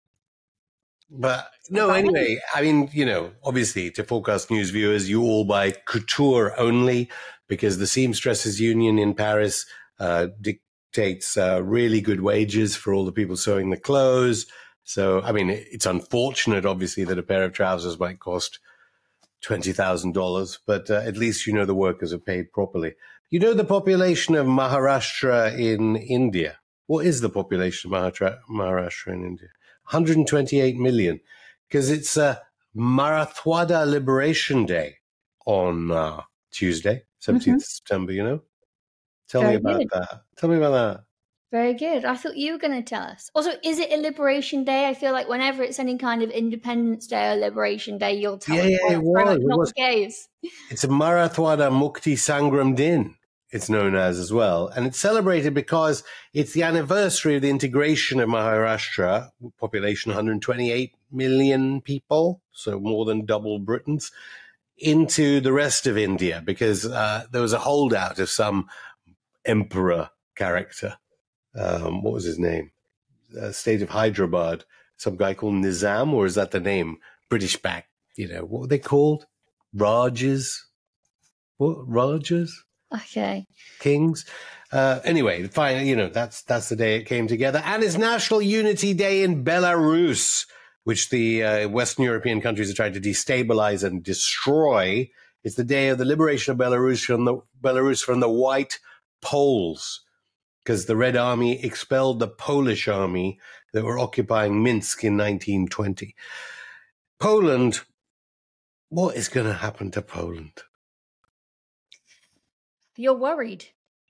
Speaker 2: But no,
Speaker 1: Right.
Speaker 2: anyway, I mean, you know, obviously to Forecast News viewers, you all buy couture only because the Seamstresses Union in Paris uh, dictates uh, really good wages for all the people sewing the clothes. So, I mean, it's unfortunate, obviously, that a pair of trousers might cost twenty thousand dollars, but uh, at least you know the workers are paid properly. You know the population of Maharashtra in India? What is the population of Mahatra- Maharashtra in India? one hundred twenty-eight million, because it's uh, Marathwada Liberation Day on uh, Tuesday, seventeenth of September, you know? Tell
Speaker 1: Very
Speaker 2: me about
Speaker 1: good.
Speaker 2: that. Tell me about that.
Speaker 1: Very good. I thought you were going to tell us. Also, is it a Liberation Day? I feel like whenever it's any kind of Independence Day or Liberation Day, you'll tell
Speaker 2: Yeah,
Speaker 1: us.
Speaker 2: yeah,
Speaker 1: Well,
Speaker 2: it
Speaker 1: it's very
Speaker 2: was.
Speaker 1: much
Speaker 2: It
Speaker 1: not
Speaker 2: was.
Speaker 1: the case.
Speaker 2: It's a Marathwada Mukti Sangram Din, it's known as as well. And it's celebrated because it's the anniversary of the integration of Maharashtra, population one hundred twenty-eight million people, so more than double Britain's, into the rest of India because uh, there was a holdout of some emperor character. Um, what was his name? Uh, state of Hyderabad. Some guy called Nizam, or is that the name? British back, you know, what were they called? Rajas? What? Rajas?
Speaker 1: Okay.
Speaker 2: Kings? Uh, anyway, fine, you know, that's, that's the day it came together. And it's National Unity Day in Belarus, which the uh, Western European countries are trying to destabilize and destroy. It's the day of the liberation of Belarus from the, Belarus from the white Poles, because the Red Army expelled the Polish army that were occupying Minsk in nineteen twenty. Poland, what is going to happen to Poland?
Speaker 1: You're worried.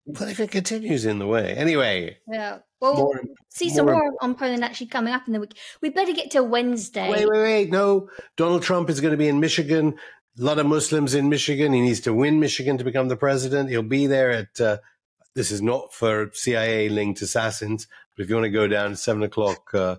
Speaker 2: But if it continues in the way, anyway.
Speaker 1: Yeah. Well,
Speaker 2: more,
Speaker 1: see some
Speaker 2: more,
Speaker 1: more on Poland actually coming up in the week. We better get to Wednesday.
Speaker 2: Wait, wait, wait. No, Donald Trump is going to be in Michigan. A lot of Muslims in Michigan. He needs to win Michigan to become the president. He'll be there at, uh, this is not for C I A-linked assassins, but if you want to go down at seven o'clock uh,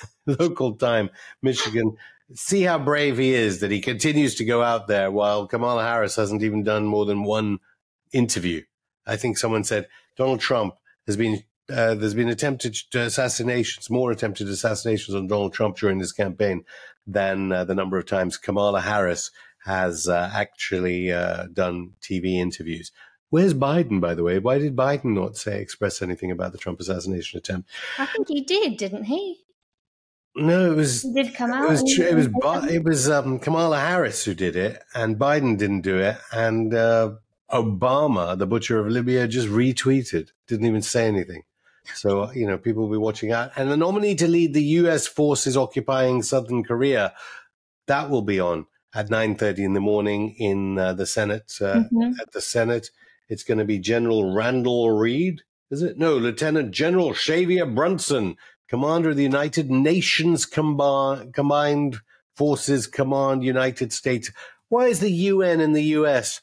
Speaker 2: local time, Michigan, see how brave he is that he continues to go out there while Kamala Harris hasn't even done more than one interview. I think someone said Donald Trump has been, uh, there's been attempted assassinations, more attempted assassinations on Donald Trump during this campaign than uh, the number of times Kamala Harris has uh, actually uh, done T V interviews. Where's Biden, by the way? Why did Biden not say, express anything about the Trump assassination attempt?
Speaker 1: I think he did, didn't he?
Speaker 2: No, it was.
Speaker 1: He did come out.
Speaker 2: It was.
Speaker 1: and-
Speaker 2: It was. It was um, Kamala Harris who did it, and Biden didn't do it. And uh, Obama, the butcher of Libya, just retweeted. Didn't even say anything. So you know, people will be watching out. And the nominee to lead the U S forces occupying southern Korea, that will be on at nine thirty in the morning in uh, the Senate. Uh,
Speaker 1: Mhm.
Speaker 2: At the Senate, it's going to be General Randall Reed. Is it? No, Lieutenant General Xavier Brunson, Commander of the United Nations Combi- Combined Forces Command, United States. Why is the U N and the U S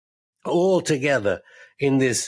Speaker 2: all together in this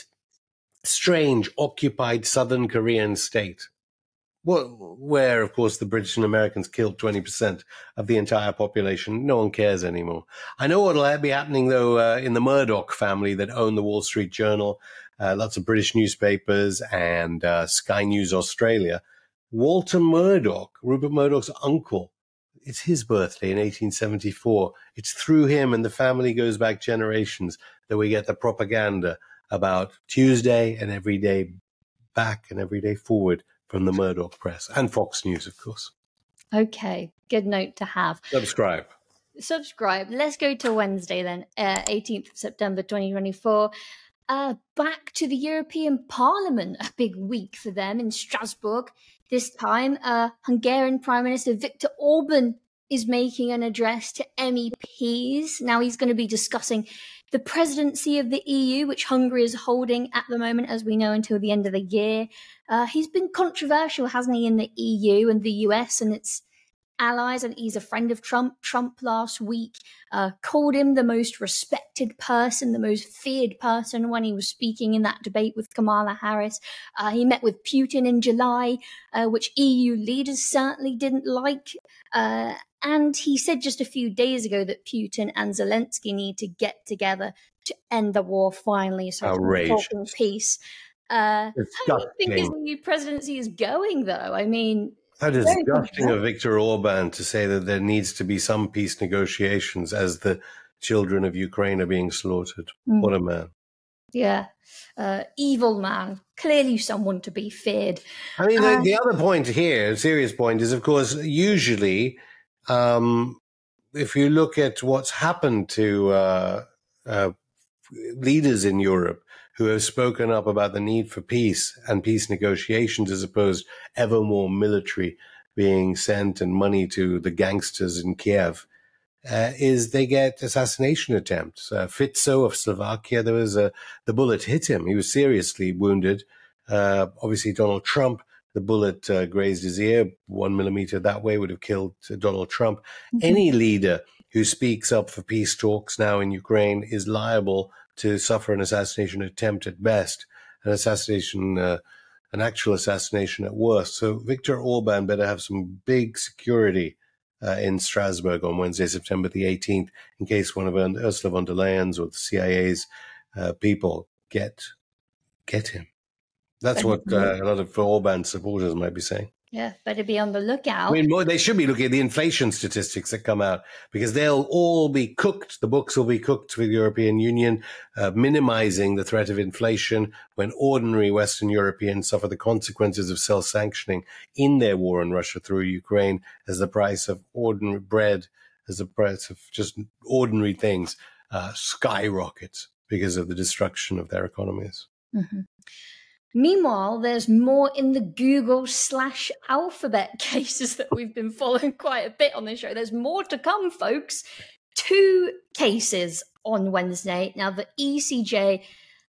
Speaker 2: strange occupied southern Korean state? Well, where, of course, the British and Americans killed twenty percent of the entire population. No one cares anymore. I know what will be happening, though, uh, in the Murdoch family that own the Wall Street Journal, uh, lots of British newspapers, and uh, Sky News Australia. Walter Murdoch, Rupert Murdoch's uncle, it's his birthday in eighteen seventy-four. It's through him, and the family goes back generations, that we get the propaganda about Tuesday and every day back and every day forward from the Murdoch press and Fox News, of course.
Speaker 1: Okay, good note to have.
Speaker 2: Subscribe.
Speaker 1: Subscribe. Let's go to Wednesday then, uh, eighteenth of September twenty twenty-four. Uh, back to the European Parliament, a big week for them in Strasbourg. This time, uh, Hungarian Prime Minister Viktor Orban is making an address to M E Ps. Now he's going to be discussing the presidency of the E U, which Hungary is holding at the moment, as we know, until the end of the year. Uh, he's been controversial, hasn't he, in the E U and the U S and its allies, and he's a friend of Trump. Trump last week uh, called him the most respected person, the most feared person when he was speaking in that debate with Kamala Harris. Uh, he met with Putin in July, uh, which E U leaders certainly didn't like. Uh, and he said just a few days ago that Putin and Zelensky need to get together to end the war finally. So
Speaker 2: Outrageous.
Speaker 1: talking peace. Uh, how do you think his
Speaker 2: Disgusting.
Speaker 1: new presidency is going, though? I mean,
Speaker 2: How
Speaker 1: very
Speaker 2: disgusting
Speaker 1: controversial.
Speaker 2: of Viktor Orban to say that there needs to be some peace negotiations as the children of Ukraine are being slaughtered.
Speaker 1: Mm.
Speaker 2: What a man.
Speaker 1: Yeah, uh, evil man. Clearly someone to be feared.
Speaker 2: I mean, the,
Speaker 1: Uh,
Speaker 2: the other point here, a serious point, is, of course, usually um, if you look at what's happened to uh, uh, leaders in Europe who have spoken up about the need for peace and peace negotiations as opposed ever more military being sent and money to the gangsters in Kiev, uh, is they get assassination attempts. Uh, Fico of Slovakia, there was a, the bullet hit him. He was seriously wounded. Uh, obviously, Donald Trump, the bullet uh, grazed his ear. One millimeter that way would have killed uh, Donald Trump.
Speaker 1: Mhm.
Speaker 2: Any leader who speaks up for peace talks now in Ukraine is liable to suffer an assassination attempt at best, an assassination, uh, an actual assassination at worst. So Viktor Orban better have some big security uh, in Strasbourg on Wednesday, September the eighteenth, in case one of Ursula von der Leyen's or the C I A's uh, people get get him. That's what uh, a lot of Orban supporters might be saying.
Speaker 1: Yeah, better be on the lookout.
Speaker 2: I mean, more, they should be looking at the inflation statistics that come out, because they'll all be cooked. The books will be cooked for the European Union, uh, minimizing the threat of inflation when ordinary Western Europeans suffer the consequences of self-sanctioning in their war on Russia through Ukraine, as the price of ordinary bread, as the price of just ordinary things uh, skyrockets because of the destruction of their economies.
Speaker 1: Mhm. Meanwhile, there's more in the Google slash Alphabet cases that we've been following quite a bit on this show. There's more to come, folks. Two cases on Wednesday. Now, the E C J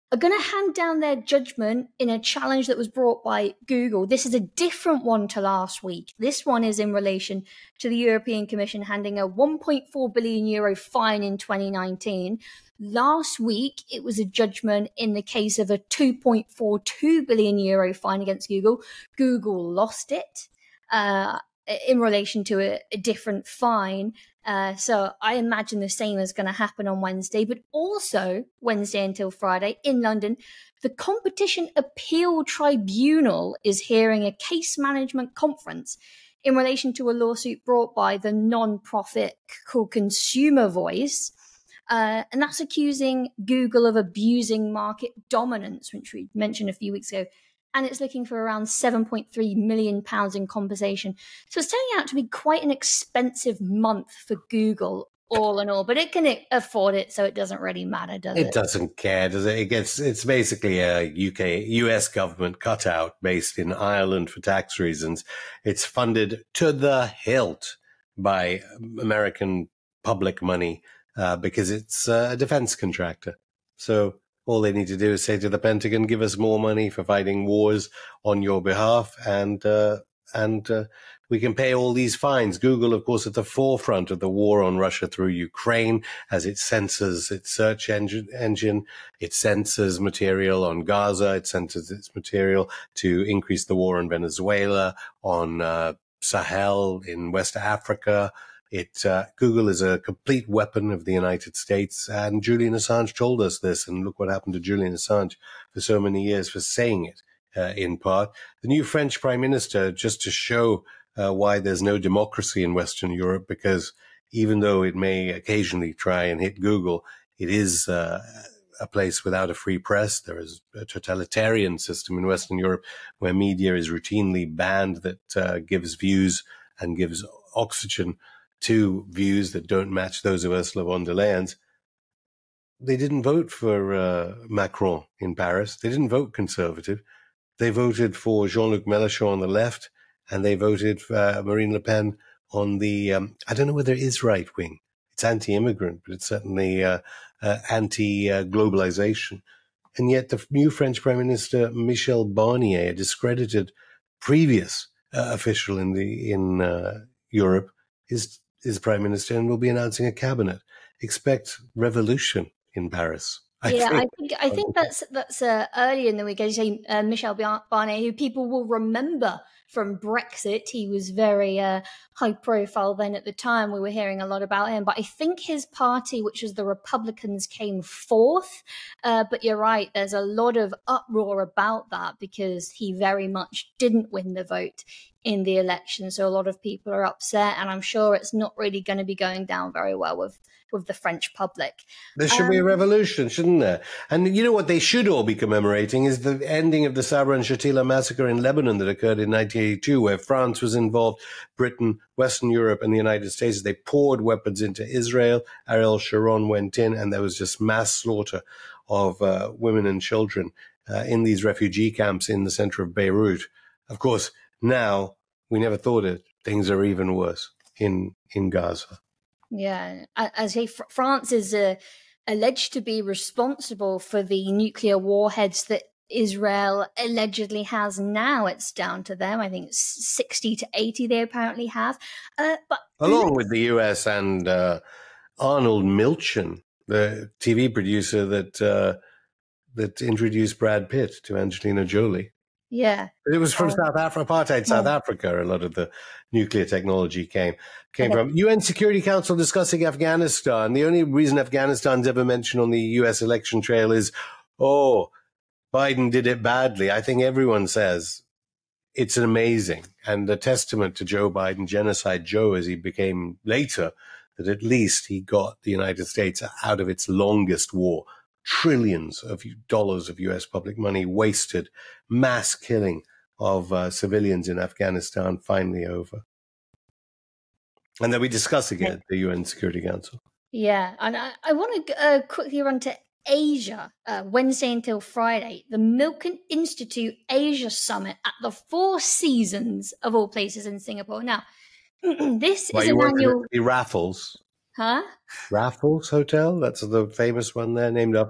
Speaker 1: are going to hand down their judgment in a challenge that was brought by Google. This is a different one to last week. This one is in relation to the European Commission handing a one point four billion euro fine in twenty nineteen. Last week, it was a judgment in the case of a two point four two billion euro fine against Google. Google lost it uh, in relation to a, a different fine. Uh, so I imagine the same is going to happen on Wednesday, but also Wednesday until Friday in London, the Competition Appeal Tribunal is hearing a case management conference in relation to a lawsuit brought by the non-profit called Consumer Voice. Uh, and that's accusing Google of abusing market dominance, which we mentioned a few weeks ago. And it's looking for around seven point three million pounds in compensation. So it's turning out to be quite an expensive month for Google, all in all. But it can afford it, so it doesn't really matter, does it?
Speaker 2: It doesn't care, does it? It gets, it's basically a U K, U S government cutout based in Ireland for tax reasons. It's funded to the hilt by American public money uh, because it's a defense contractor. So all they need to do is say to the Pentagon, give us more money for fighting wars on your behalf, and uh, and uh, we can pay all these fines. Google, of course, at the forefront of the war on Russia through Ukraine, as it censors its search engine, engine. It censors material on Gaza. It censors its material to increase the war on Venezuela, on uh, Sahel in West Africa. It uh, Google is a complete weapon of the United States, and Julian Assange told us this, and look what happened to Julian Assange for so many years for saying it, uh, in part. The new French Prime Minister, just to show uh, why there's no democracy in Western Europe, because even though it may occasionally try and hit Google, it is uh, a place without a free press. There is a totalitarian system in Western Europe where media is routinely banned that uh, gives views and gives oxygen to views that don't match those of Ursula von der Leyen's. They didn't vote for uh, Macron in Paris. They didn't vote conservative. They voted for Jean-Luc Mélenchon on the left, and they voted for uh, Marine Le Pen on the, um, I don't know whether it is right-wing. It's anti-immigrant, but it's certainly uh, uh, anti-globalization. And yet the new French Prime Minister, Michel Barnier, a discredited previous uh, official in the in uh, Europe, is is prime minister and will be announcing a cabinet. Expect revolution in Paris.
Speaker 1: I yeah, think. I think I think that's that's uh, earlier in the week. As you say, uh, Michel Barnier, who people will remember from Brexit. He was very uh, high profile then at the time. We were hearing a lot about him. But I think his party, which was the Republicans, came fourth. Uh, but you're right, there's a lot of uproar about that because he very much didn't win the vote in the election. So a lot of people are upset, and I'm sure it's not really going to be going down very well with with the French public.
Speaker 2: There should um, be a revolution, shouldn't there? And you know what they should all be commemorating is the ending of the Sabra and Shatila massacre in Lebanon that occurred in nineteen eighty-two, where France was involved, Britain, Western Europe, and the United States. They poured weapons into Israel. Ariel Sharon went in, and there was just mass slaughter of uh, women and children uh, in these refugee camps in the center of Beirut. Of course, now we never thought it. Things are even worse in, in Gaza.
Speaker 1: Yeah, as I say, France is uh, alleged to be responsible for the nuclear warheads that Israel allegedly has now. It's down to them. I think it's sixty to eighty they apparently have. Uh, but
Speaker 2: Along with the U S and uh, Arnold Milchan, the T V producer that uh, that introduced Brad Pitt to Angelina Jolie.
Speaker 1: Yeah.
Speaker 2: It was from
Speaker 1: um,
Speaker 2: South Africa, apartheid South
Speaker 1: yeah.
Speaker 2: Africa. A lot of the nuclear technology came came
Speaker 1: Okay.
Speaker 2: from. U N Security Council discussing Afghanistan. The only reason Afghanistan's ever mentioned on the U S election trail is, oh, Biden did it badly. I think everyone says it's amazing and a testament to Joe Biden, Genocide Joe, as he became later, that at least he got the United States out of its longest war. Trillions of dollars of U S public money wasted, mass killing of uh, civilians in Afghanistan finally over. And then we discuss again at the U N Security Council.
Speaker 1: Yeah, and I, I want to uh, quickly run to Asia, uh, Wednesday until Friday, the Milken Institute Asia Summit at the Four Seasons, of all places, in Singapore. Now, this
Speaker 2: Well,
Speaker 1: is
Speaker 2: you
Speaker 1: an
Speaker 2: work
Speaker 1: annual...
Speaker 2: at the Raffles.
Speaker 1: Huh?
Speaker 2: Raffles Hotel, that's the famous one there, named after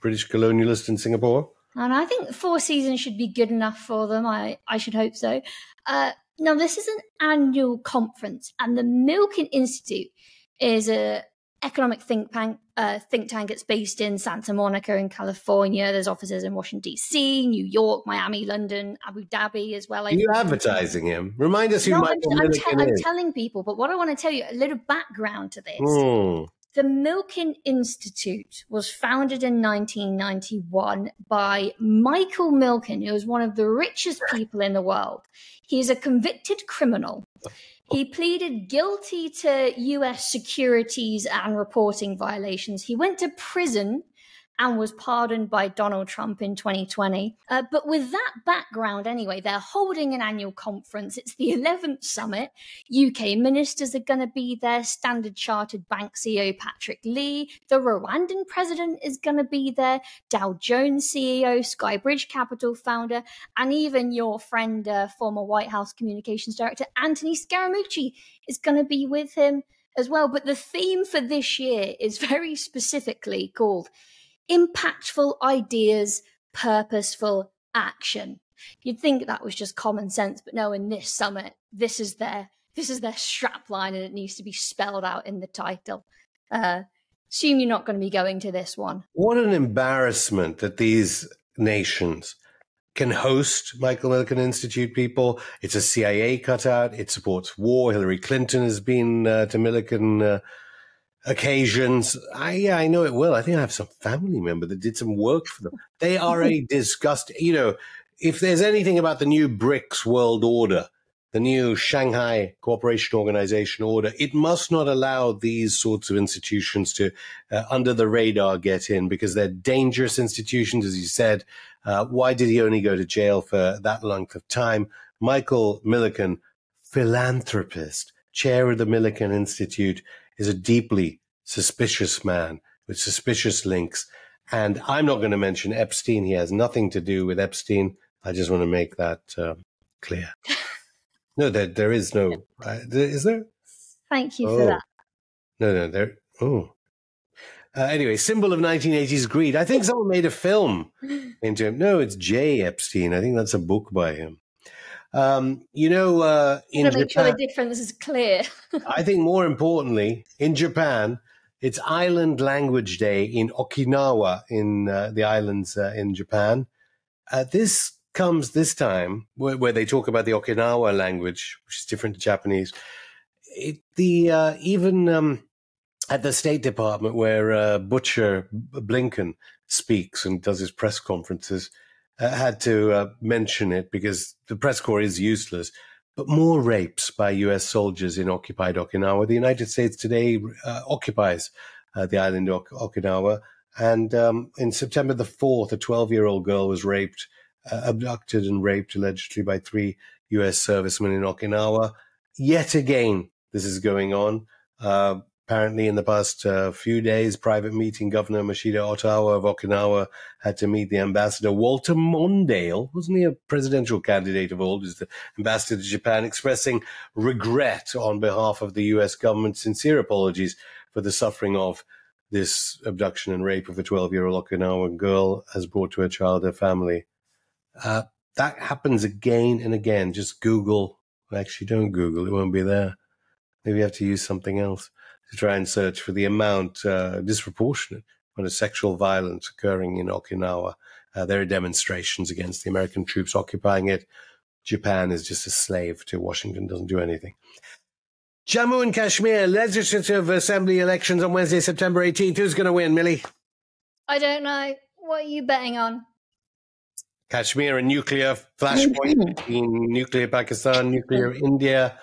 Speaker 2: British colonialist in Singapore.
Speaker 1: And I think four seasons should be good enough for them. I, I should hope so. Uh, now, this is an annual conference, and the Milken Institute is a economic think tank. Uh, think tank. It's based in Santa Monica in California. There's offices in Washington, D C, New York, Miami, London, Abu Dhabi as well.
Speaker 2: Are you advertising him? Remind us who
Speaker 1: no,
Speaker 2: Michael
Speaker 1: I'm, I'm,
Speaker 2: Milliken
Speaker 1: te- I'm
Speaker 2: is.
Speaker 1: telling people, but what I want to tell you, a little background to this.
Speaker 2: Mm.
Speaker 1: The Milken Institute was founded in nineteen ninety-one by Michael Milken, who was one of the richest people in the world. He's a convicted criminal. He pleaded guilty to U S securities and reporting violations. He went to prison and was pardoned by Donald Trump in twenty twenty. Uh, but with that background anyway, they're holding an annual conference. It's the eleventh summit. U K ministers are going to be there. Standard Chartered Bank C E O Patrick Lee. The Rwandan president is going to be there. Dow Jones C E O, Skybridge Capital founder, and even your friend, uh, former White House communications director, Anthony Scaramucci, is going to be with him as well. But the theme for this year is very specifically called impactful ideas, purposeful action. You'd think that was just common sense, but no, in this summit, this is their this is their strapline, and it needs to be spelled out in the title. Uh, assume you're not going to be going to this one.
Speaker 2: What an embarrassment that these nations can host Michael Milken Institute people. It's a C I A cutout. It supports war. Hillary Clinton has been uh, to Milliken uh, occasions. I, yeah, I know it well. I think I have some family member that did some work for them. They are a disgusting, you know, if there's anything about the new BRICS world order, the new Shanghai Cooperation Organization order, it must not allow these sorts of institutions to, uh, under the radar, get in, because they're dangerous institutions, as you said. Uh, why did he only go to jail for that length of time? Michael Milliken, philanthropist, chair of the Milliken Institute, is a deeply suspicious man with suspicious links. And I'm not going to mention Epstein. He has nothing to do with Epstein. I just want to make that uh, clear. No, there, there is no. Uh, is there?
Speaker 1: Thank you
Speaker 2: oh.
Speaker 1: for that.
Speaker 2: No, no, there. Oh. Uh, anyway, symbol of nineteen eighties greed. I think someone made a film into him. No, it's Jay Epstein. I think that's a book by him. Um, you know, uh, in
Speaker 1: to make
Speaker 2: Japan,
Speaker 1: sure the difference is clear.
Speaker 2: I think more importantly, in Japan, it's Island Language Day in Okinawa, in uh, the islands uh, in Japan. Uh, this comes this time where, where they talk about the Okinawa language, which is different to Japanese. It, the uh, even um, at the State Department, where uh, Butcher Blinken speaks and does his press conferences, Uh, had to uh, mention it because the press corps is useless. But more rapes by U S soldiers in occupied Okinawa. The United States today uh, occupies uh, the island of Okinawa. And um, in September the fourth, a twelve-year-old girl was raped, uh, abducted and raped allegedly by three U S servicemen in Okinawa. Yet again, this is going on. Uh, Apparently, in the past uh, few days, private meeting, Governor Machida Otawa of Okinawa had to meet the ambassador. Walter Mondale, wasn't he a presidential candidate of old, is the ambassador to Japan, expressing regret on behalf of the U S government, sincere apologies for the suffering of this abduction and rape of a twelve-year-old Okinawan girl as brought to her child, her family. Uh, that happens again and again. Just Google. Actually, don't Google. It won't be there. Maybe you have to use something else to try and search for the amount uh, disproportionate amount of sexual violence occurring in Okinawa. Uh, there are demonstrations against the American troops occupying it. Japan is just a slave to Washington, doesn't do anything. Jammu and Kashmir Legislative Assembly elections on Wednesday, September eighteenth. Who's going to win, Millie?
Speaker 1: I don't know. What are you betting on?
Speaker 2: Kashmir, a nuclear flashpoint between nuclear Pakistan, nuclear India.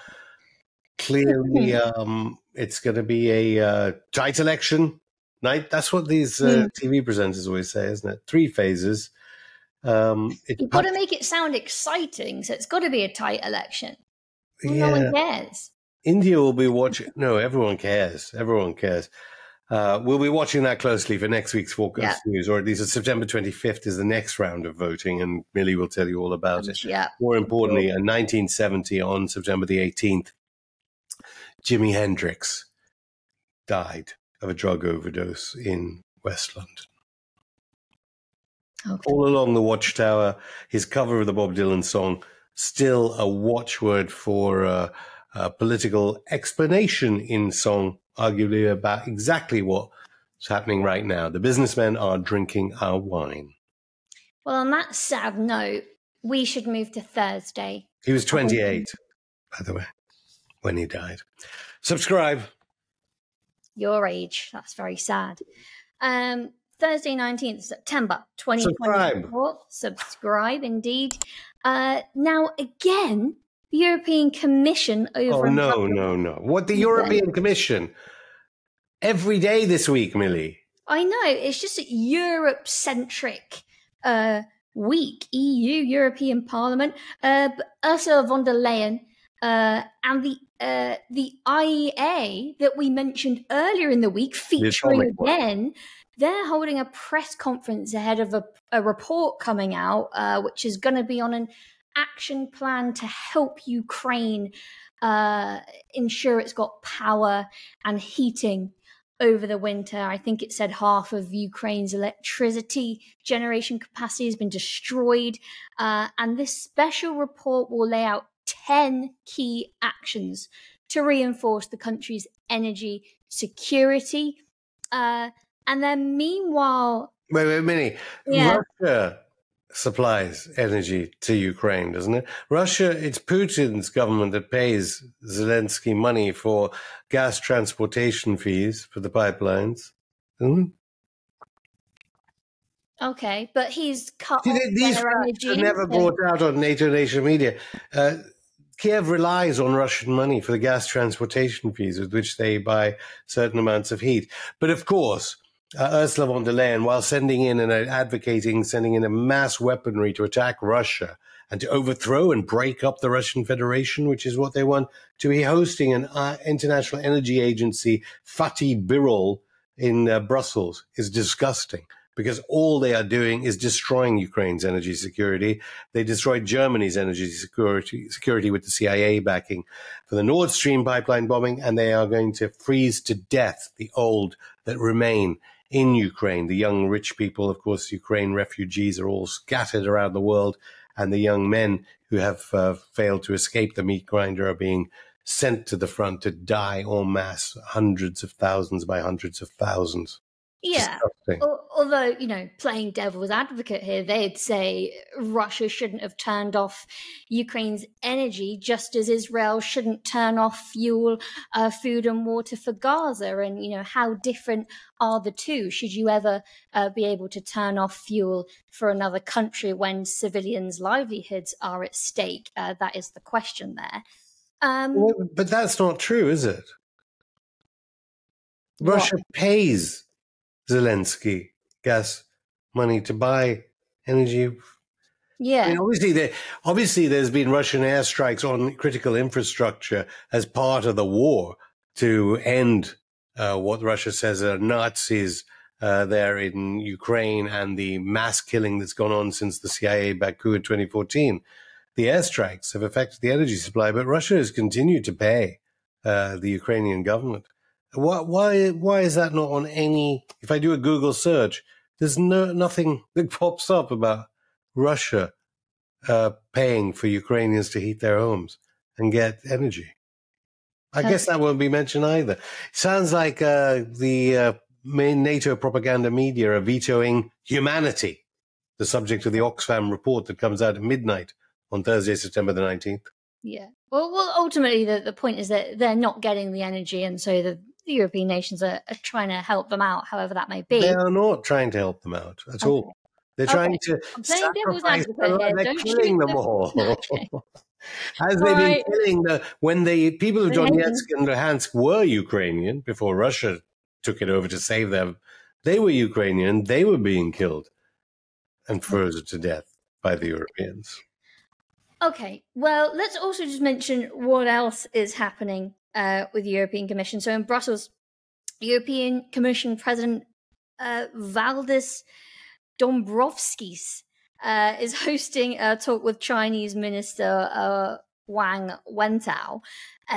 Speaker 2: Clearly, um, it's going to be a uh, tight election night. That's what these uh, mm. T V presenters always say, isn't it? Three phases. Um,
Speaker 1: You've got to make it sound exciting, so it's got to be a tight election.
Speaker 2: Yeah.
Speaker 1: No one cares.
Speaker 2: India will be watching. No, everyone cares. Everyone cares. Uh, we'll be watching that closely for next week's Forecast yeah. News, or at least September twenty-fifth is the next round of voting, and Millie will tell you all about it.
Speaker 1: Yeah.
Speaker 2: More importantly, in nineteen seventy, on September the eighteenth, Jimi Hendrix died of a drug overdose in West London.
Speaker 1: Okay.
Speaker 2: All along the Watchtower, his cover of the Bob Dylan song, still a watchword for uh, uh, political explanation in song, arguably about exactly what's happening right now. The businessmen are drinking our wine.
Speaker 1: Well, on that sad note, we should move to Thursday.
Speaker 2: He was twenty-eight, by the way, when he died. Subscribe.
Speaker 1: Your age. That's very sad. Um, Thursday, nineteenth of September, twenty twenty-four. Subscribe. Subscribe, indeed. Uh, now, again, the European Commission over...
Speaker 2: Oh, no, no, no. What, the European Commission? Every day this week, Millie.
Speaker 1: I know. It's just a Europe-centric uh, week. E U, European Parliament. Uh, Ursula von der Leyen uh, and the uh, the I E A that we mentioned earlier in the week, featuring the again... One. They're holding a press conference ahead of a, a report coming out, uh, which is going to be on an action plan to help Ukraine uh, ensure it's got power and heating over the winter. I think it said half of Ukraine's electricity generation capacity has been destroyed. Uh, and this special report will lay out ten key actions to reinforce the country's energy security. Uh, And then meanwhile...
Speaker 2: Wait, wait, Minnie. Yeah. Russia supplies energy to Ukraine, doesn't it? Russia, it's Putin's government that pays Zelensky money for gas transportation fees for the pipelines. Hmm?
Speaker 1: Okay, but he's cut
Speaker 2: See,
Speaker 1: off
Speaker 2: these
Speaker 1: their
Speaker 2: facts
Speaker 1: energy.
Speaker 2: are never brought out on NATO nation media. Uh, Kiev relies on Russian money for the gas transportation fees with which they buy certain amounts of heat. But of course... Uh, Ursula von der Leyen, while sending in and advocating, sending in a mass weaponry to attack Russia and to overthrow and break up the Russian Federation, which is what they want, to be hosting an uh, International Energy Agency, Fatih Birol, in uh, Brussels, is disgusting. Because all they are doing is destroying Ukraine's energy security. They destroyed Germany's energy security, security with the C I A backing for the Nord Stream pipeline bombing, and they are going to freeze to death the old that remain in Ukraine. The young rich people, of course, Ukraine refugees are all scattered around the world, and the young men who have uh, failed to escape the meat grinder are being sent to the front to die en masse, hundreds of thousands by hundreds of thousands.
Speaker 1: Yeah, although, you know, playing devil's advocate here, they'd say Russia shouldn't have turned off Ukraine's energy, just as Israel shouldn't turn off fuel, uh, food and water for Gaza. And, you know, how different are the two? Should you ever uh, be able to turn off fuel for another country when civilians' livelihoods are at stake? Uh, that is the question there. Um,
Speaker 2: well, but that's not true, is it? Russia what? pays Zelensky gas money to buy energy.
Speaker 1: Yeah.
Speaker 2: I mean, obviously, there, obviously, there's been Russian airstrikes on critical infrastructure as part of the war to end uh, what Russia says are Nazis uh, there in Ukraine and the mass killing that's gone on since the C I A Baku in twenty fourteen. The airstrikes have affected the energy supply, but Russia has continued to pay uh, the Ukrainian government. Why, why, why is that not on any, if I do a Google search, there's no, nothing that pops up about Russia uh, paying for Ukrainians to heat their homes and get energy. I guess that won't be mentioned either. Sounds like uh, the uh, main NATO propaganda media are vetoing humanity, the subject of the Oxfam report that comes out at midnight on Thursday, September the nineteenth.
Speaker 1: Yeah. Well, well, ultimately, the, the point is that they're not getting the energy, and so the, the European nations are, are trying to help them out, however that may be.
Speaker 2: They are not trying to help them out at okay. all. They're trying okay. to sacrifice them. They're Don't killing them all. Okay. As they've right. been killing the, when the people of Donetsk and Luhansk were Ukrainian, before Russia took it over to save them, they were Ukrainian, they were being killed and frozen to death by the Europeans.
Speaker 1: Okay, well, let's also just mention what else is happening uh, with the European Commission. So in Brussels, European Commission President uh, Valdis Dombrovskis uh, is hosting a talk with Chinese Minister uh, Wang Wentao uh,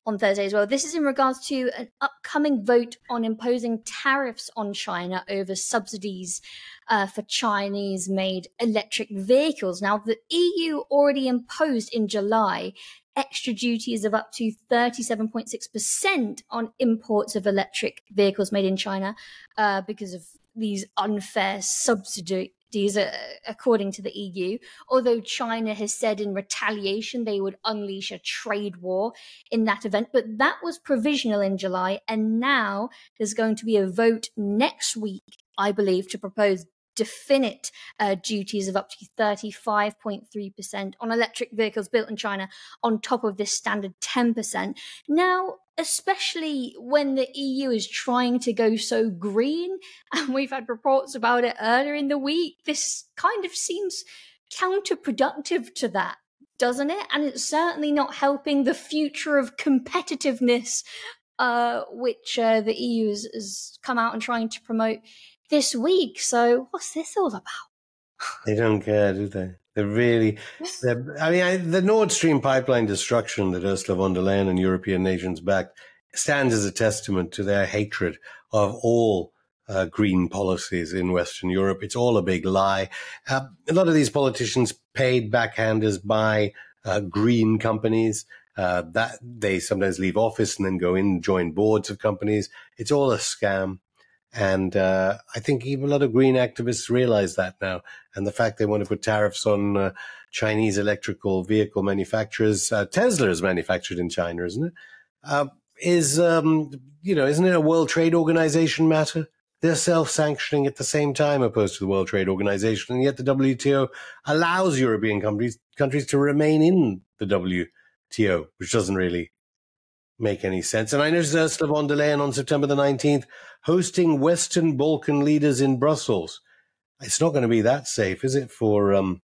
Speaker 1: on Thursday as well. This is in regards to an upcoming vote on imposing tariffs on China over subsidies uh, for Chinese-made electric vehicles. Now, the E U already imposed in July extra duties of up to thirty-seven point six percent on imports of electric vehicles made in China uh, because of these unfair subsidies. Uh, according to the E U, although China has said in retaliation they would unleash a trade war in that event. But that was provisional in July, and now there's going to be a vote next week, I believe, to propose definite uh, duties of up to thirty-five point three percent on electric vehicles built in China on top of this standard ten percent. Now, especially when the E U is trying to go so green, and we've had reports about it earlier in the week, this kind of seems counterproductive to that, doesn't it? And it's certainly not helping the future of competitiveness, uh, which uh, the E U has, has come out and trying to promote this week. So what's this all about?
Speaker 2: They don't care, do they? They're really, they're, I mean, I, the Nord Stream pipeline destruction that Ursula von der Leyen and European nations backed stands as a testament to their hatred of all uh, green policies in Western Europe. It's all a big lie. Uh, a lot of these politicians paid backhanders by uh, green companies. Uh, that they sometimes leave office and then go in and join boards of companies. It's all a scam. And uh, I think even a lot of green activists realize that now. And the fact they want to put tariffs on uh, Chinese electrical vehicle manufacturers, uh, Tesla is manufactured in China, isn't it? Uh, is, um, you know, isn't it a World Trade Organization matter? They're self-sanctioning at the same time opposed to the World Trade Organization. And yet the W T O allows European countries, countries to remain in the W T O, which doesn't really make any sense. And I noticed Ursula von der Leyen on September the nineteenth hosting Western Balkan leaders in Brussels. It's not going to be that safe, is it, for um,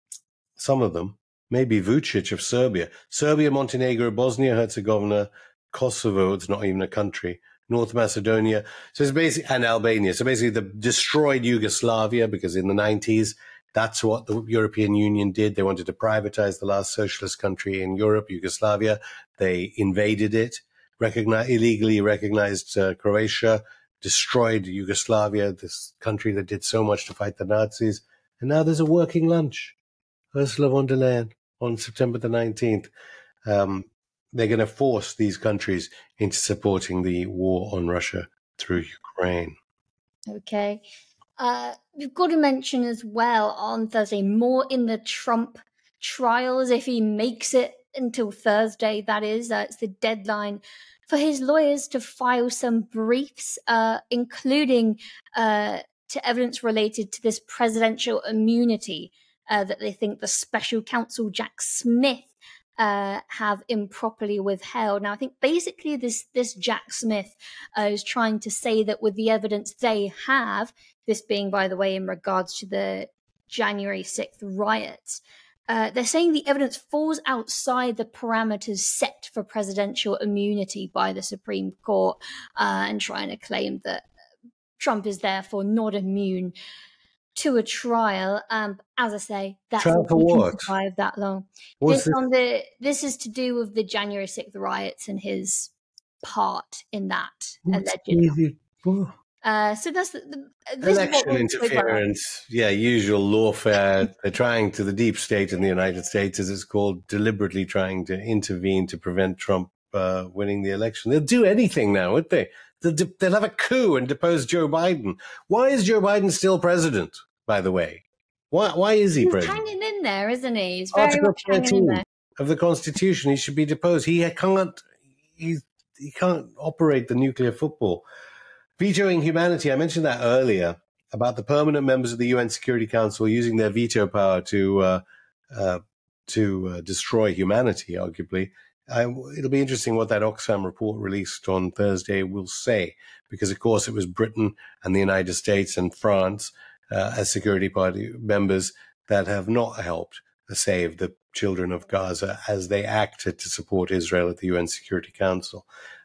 Speaker 2: some of them? Maybe Vucic of Serbia. Serbia, Montenegro, Bosnia-Herzegovina, Kosovo, it's not even a country, North Macedonia, so it's basically, and Albania. So basically the destroyed Yugoslavia, because in the nineties, that's what the European Union did. They wanted to privatize the last socialist country in Europe, Yugoslavia. They invaded it, recognized, illegally recognized uh, Croatia, destroyed Yugoslavia, this country that did so much to fight the Nazis. And now there's a working lunch. Ursula von der Leyen on September the nineteenth. Um, they're going to force these countries into supporting the war on Russia through Ukraine.
Speaker 1: Okay. Uh, we've got to mention as well on Thursday, more in the Trump trials, if he makes it until Thursday, that is. Uh, it's the deadline for his lawyers to file some briefs, uh, including uh, to evidence related to this presidential immunity uh, that they think the special counsel Jack Smith uh, have improperly withheld. Now, I think basically this, this Jack Smith uh, is trying to say that with the evidence they have, this being, by the way, in regards to the January sixth riots, uh, they're saying the evidence falls outside the parameters set for presidential immunity by the Supreme Court, uh, and trying to claim that Trump is therefore not immune to a trial. Um, as I say, that's
Speaker 2: trial for what?
Speaker 1: Survive that long.
Speaker 2: What's
Speaker 1: This, on the, this is to do with the January sixth riots and his part in that, allegedly. Uh, so that's the, the this
Speaker 2: election interference. Yeah, usual lawfare. They're trying to, the deep state in the United States, as it's called, deliberately trying to intervene to prevent Trump uh, winning the election. They'll do anything now, won't they? They'll, de- they'll have a coup and depose Joe Biden. Why is Joe Biden still president, by the way? Why, why is he
Speaker 1: He's
Speaker 2: president?
Speaker 1: hanging in there, isn't he? He's very
Speaker 2: Article
Speaker 1: much hanging in there.
Speaker 2: of the Constitution, he should be deposed. He can't, he, he can't operate the nuclear football. Vetoing humanity, I mentioned that earlier, about the permanent members of the U N Security Council using their veto power to uh, uh, to uh, destroy humanity, arguably. Uh, it'll be interesting what that Oxfam report released on Thursday will say, because, of course, it was Britain and the United States and France uh, as Security Party members that have not helped save the children of Gaza as they acted to support Israel at the U N Security Council.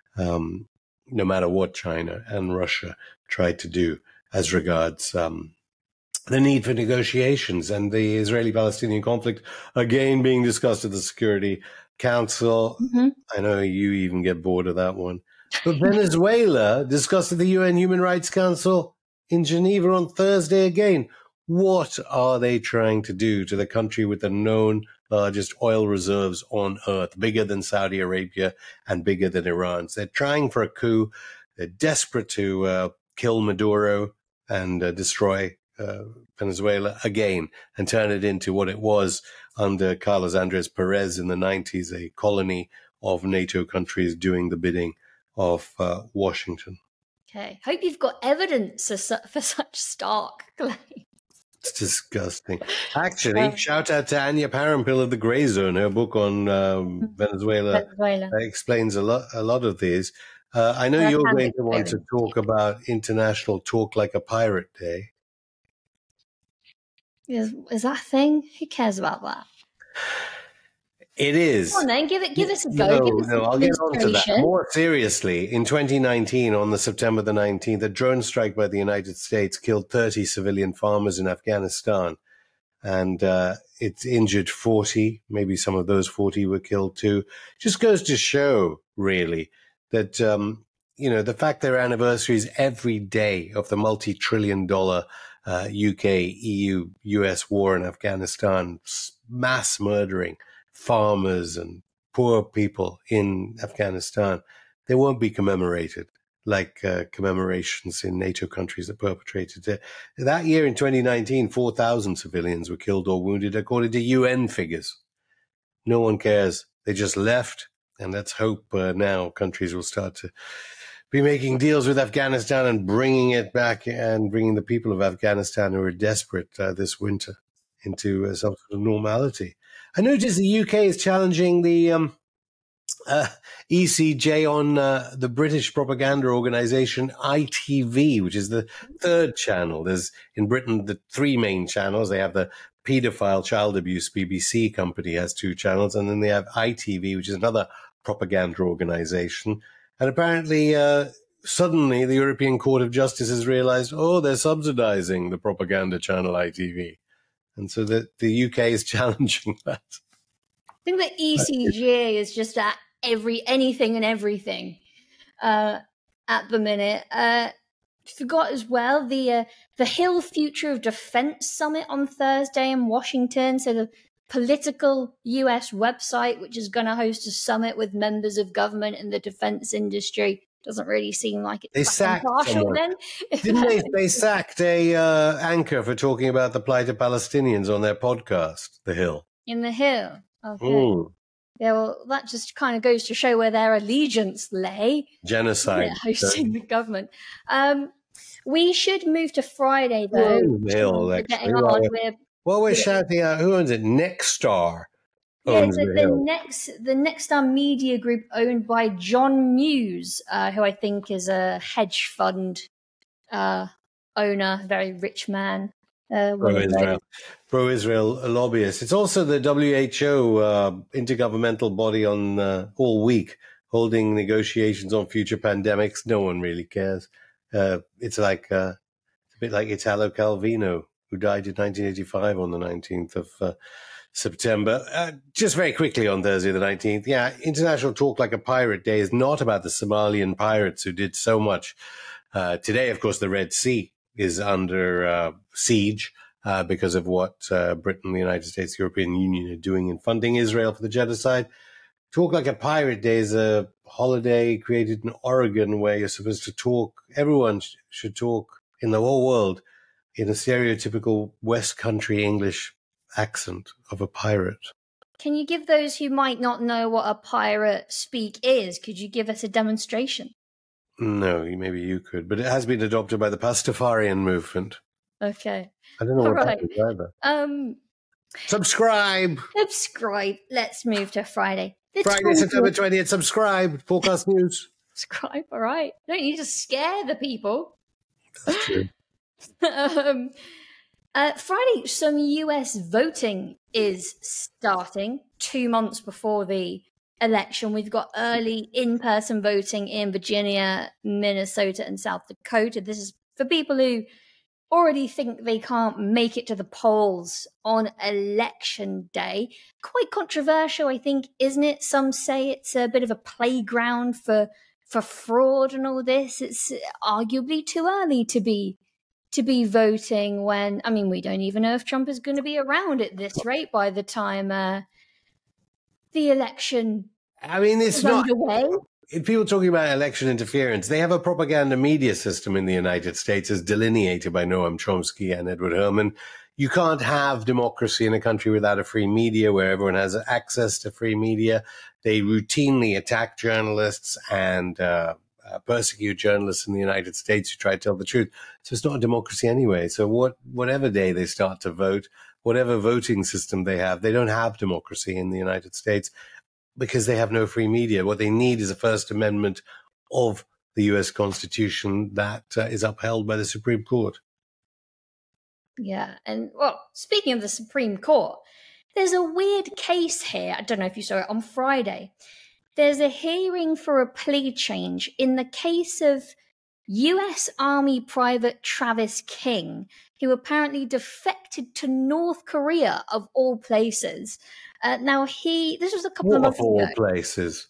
Speaker 2: Um, no matter what China and Russia tried to do as regards um, the need for negotiations and the Israeli-Palestinian conflict, again being discussed at the Security Council.
Speaker 1: Mm-hmm.
Speaker 2: I know you even get bored of that one. But Venezuela discussed at the U N Human Rights Council in Geneva on Thursday again. What are they trying to do to the country with the known largest oil reserves on earth, bigger than Saudi Arabia and bigger than Iran's? They're trying for a coup. They're desperate to uh, kill Maduro and uh, destroy uh, Venezuela again and turn it into what it was under Carlos Andres Perez in the nineties, a colony of NATO countries doing the bidding of uh, Washington.
Speaker 1: Okay. Hope you've got evidence for, su- for such stark claims.
Speaker 2: It's disgusting. Actually, um, shout out to Anya Parampil of the Grey Zone. Her book on um, Venezuela, Venezuela. Uh, explains a lot, a lot of these. Uh, I know well, you're going to want to talk about International Talk Like a Pirate Day.
Speaker 1: Is, is that a thing? Who cares about that?
Speaker 2: It is.
Speaker 1: Come on then, give it, give us a go.
Speaker 2: No,
Speaker 1: give us
Speaker 2: no, I'll get on to that. More seriously, in twenty nineteen, on the September the nineteenth, a drone strike by the United States killed thirty civilian farmers in Afghanistan, and uh, it injured forty. Maybe some of those forty were killed too. Just goes to show, really, that um, you know the fact there are anniversaries every day of the multi-trillion dollar uh, U K, E U, U S war in Afghanistan, mass murdering farmers and poor people in Afghanistan, they won't be commemorated like uh, commemorations in NATO countries that perpetrated it. That year in twenty nineteen, four thousand civilians were killed or wounded, according to U N figures. No one cares. They just left. And let's hope uh, now countries will start to be making deals with Afghanistan and bringing it back and bringing the people of Afghanistan who are desperate uh, this winter into uh, some sort of normality. I noticed the U K is challenging the um, uh, E C J on uh, the British propaganda organisation I T V, which is the third channel. There's in Britain the three main channels. They have the paedophile child abuse B B C company has two channels, and then they have I T V, which is another propaganda organisation. And apparently, uh, suddenly, the European Court of Justice has realised, oh, they're subsidising the propaganda channel I T V. And so the, the U K is challenging that.
Speaker 1: I think the E C J is just at every anything and everything uh, at the minute. Uh, forgot as well the uh, the Hill Future of Defence Summit on Thursday in Washington. So the political U S website, which is going to host a summit with members of government and the defence industry. Doesn't really seem like it's
Speaker 2: they sacked
Speaker 1: impartial then.
Speaker 2: Didn't they? They sacked a uh, anchor for talking about the plight of Palestinians on their podcast, The Hill.
Speaker 1: In The Hill. Okay.
Speaker 2: Ooh.
Speaker 1: Yeah, well, that just kind of goes to show where their allegiance lay.
Speaker 2: Genocide.
Speaker 1: Yeah, hosting the government. Um, we should move to Friday, though.
Speaker 2: Oh, The Hill, actually. Well, we're, well, we're shouting out, who owns it? Nexstar.
Speaker 1: Yeah, the, the, the next the Nexstar Media Group, owned by John Muse, uh, who I think is a hedge fund uh, owner, very rich man. Uh,
Speaker 2: Pro-Israel. Pro-Israel lobbyist. It's also the W H O uh, intergovernmental body on uh, all week, holding negotiations on future pandemics. No one really cares. Uh, it's like uh, it's a bit like Italo Calvino, who died in nineteen eighty-five on the nineteenth of uh, September. Uh, just very quickly on Thursday the nineteenth, yeah, International Talk Like a Pirate Day is not about the Somalian pirates who did so much. Uh, today, of course, the Red Sea is under uh, siege uh, because of what uh, Britain, the United States, the European Union are doing in funding Israel for the genocide. Talk Like a Pirate Day is a holiday created in Oregon where you're supposed to talk. Everyone sh- should talk in the whole world in a stereotypical West Country English accent of a pirate.
Speaker 1: Can you give those who might not know what a pirate speak is? Could you give us a demonstration?
Speaker 2: No, maybe you could, but it has been adopted by the Pastafarian movement.
Speaker 1: Okay.
Speaker 2: I don't know
Speaker 1: All
Speaker 2: what
Speaker 1: right.
Speaker 2: that is either.
Speaker 1: Um,
Speaker 2: subscribe.
Speaker 1: Subscribe. Let's move to Friday. The
Speaker 2: Friday, twentieth. September twentieth. Subscribe. Forecast News.
Speaker 1: Subscribe. All right. Don't need to scare the people.
Speaker 2: That's true.
Speaker 1: um, Uh, Friday, some U S voting is starting two months before the election. We've got early in-person voting in Virginia, Minnesota, and South Dakota. This is for people who already think they can't make it to the polls on election day. Quite controversial, I think, isn't it? Some say it's a bit of a playground for for fraud and all this. It's arguably too early to be to be voting when, I mean, we don't even know if Trump is going to be around at this rate by the time uh, the election
Speaker 2: I mean, it's
Speaker 1: is
Speaker 2: not
Speaker 1: underway.
Speaker 2: If people talking about election interference, they have a propaganda media system in the United States as delineated by Noam Chomsky and Edward Herman. You can't have democracy in a country without a free media where everyone has access to free media. They routinely attack journalists and uh, uh, persecute journalists in the United States who try to tell the truth. So it's not a democracy anyway. So what, whatever day they start to vote, whatever voting system they have, they don't have democracy in the United States because they have no free media. What they need is a First Amendment of the U S Constitution that uh, is upheld by the Supreme Court.
Speaker 1: Yeah, and well, speaking of the Supreme Court, there's a weird case here. I don't know if you saw it on Friday. There's a hearing for a plea change in the case of U S Army Private Travis King, who apparently defected to North Korea, of all places. Uh, now, he, this was a couple
Speaker 2: What
Speaker 1: of months
Speaker 2: of all
Speaker 1: ago.
Speaker 2: places?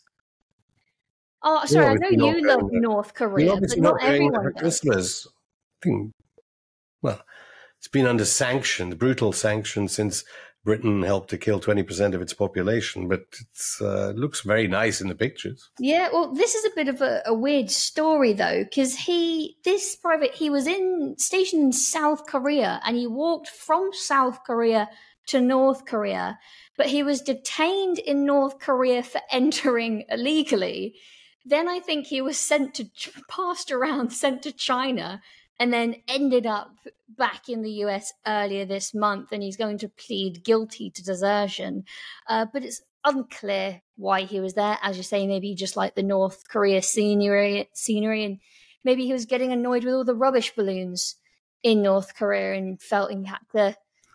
Speaker 1: Oh, sorry,
Speaker 2: You're
Speaker 1: I know
Speaker 2: obviously
Speaker 1: you
Speaker 2: not
Speaker 1: love
Speaker 2: going there.
Speaker 1: North
Speaker 2: You're
Speaker 1: Korea, but
Speaker 2: obviously
Speaker 1: not
Speaker 2: not going there
Speaker 1: everyone
Speaker 2: for
Speaker 1: does.
Speaker 2: Christmas. I think, well, it's been under sanctions, brutal sanctions, since Britain helped to kill twenty percent of its population, but it's, uh, it looks very nice in the pictures.
Speaker 1: Yeah, well, this is a bit of a, a weird story, though, because he, this private, he was in stationed in South Korea, and he walked from South Korea to North Korea, but he was detained in North Korea for entering illegally. Then I think he was sent to, passed around, sent to China, and then ended up back in the U S earlier this month, and he's going to plead guilty to desertion. Uh, but it's unclear why he was there. As you say, maybe just like the North Korea scenery, scenery, and maybe he was getting annoyed with all the rubbish balloons in North Korea and felt he had to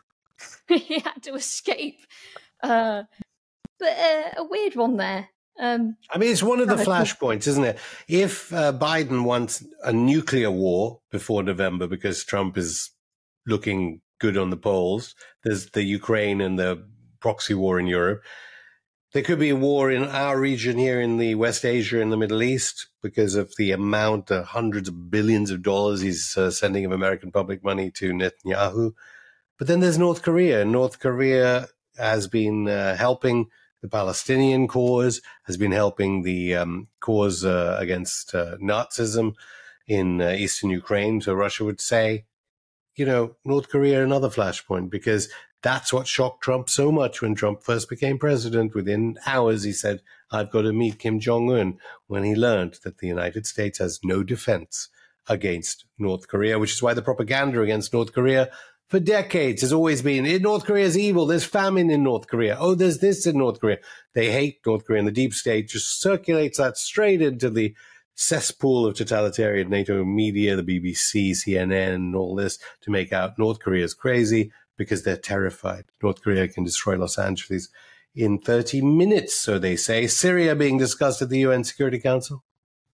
Speaker 1: he had to escape. Uh, but uh, a weird one there. Um,
Speaker 2: I mean, it's one of the flashpoints, isn't it? If uh, Biden wants a nuclear war before November because Trump is looking good on the polls, there's the Ukraine and the proxy war in Europe. There could be a war in our region here in the West Asia and the Middle East because of the amount, uh, hundreds of billions of dollars he's uh, sending of American public money to Netanyahu. But then there's North Korea. North Korea has been uh, helping the Palestinian cause, has been helping the um, cause uh, against uh, Nazism in uh, eastern Ukraine. So Russia would say, you know, North Korea, another flashpoint, because that's what shocked Trump so much when Trump first became president. Within hours, he said, I've got to meet Kim Jong-un, when he learned that the United States has no defense against North Korea, which is why the propaganda against North Korea for decades has always been, North Korea is evil. There's famine in North Korea. Oh, there's this in North Korea. They hate North Korea, and the deep state just circulates that straight into the cesspool of totalitarian NATO media, the B B C, C N N, all this, to make out North Korea is crazy because they're terrified. North Korea can destroy Los Angeles in thirty minutes, so they say. Syria being discussed at the U N Security Council.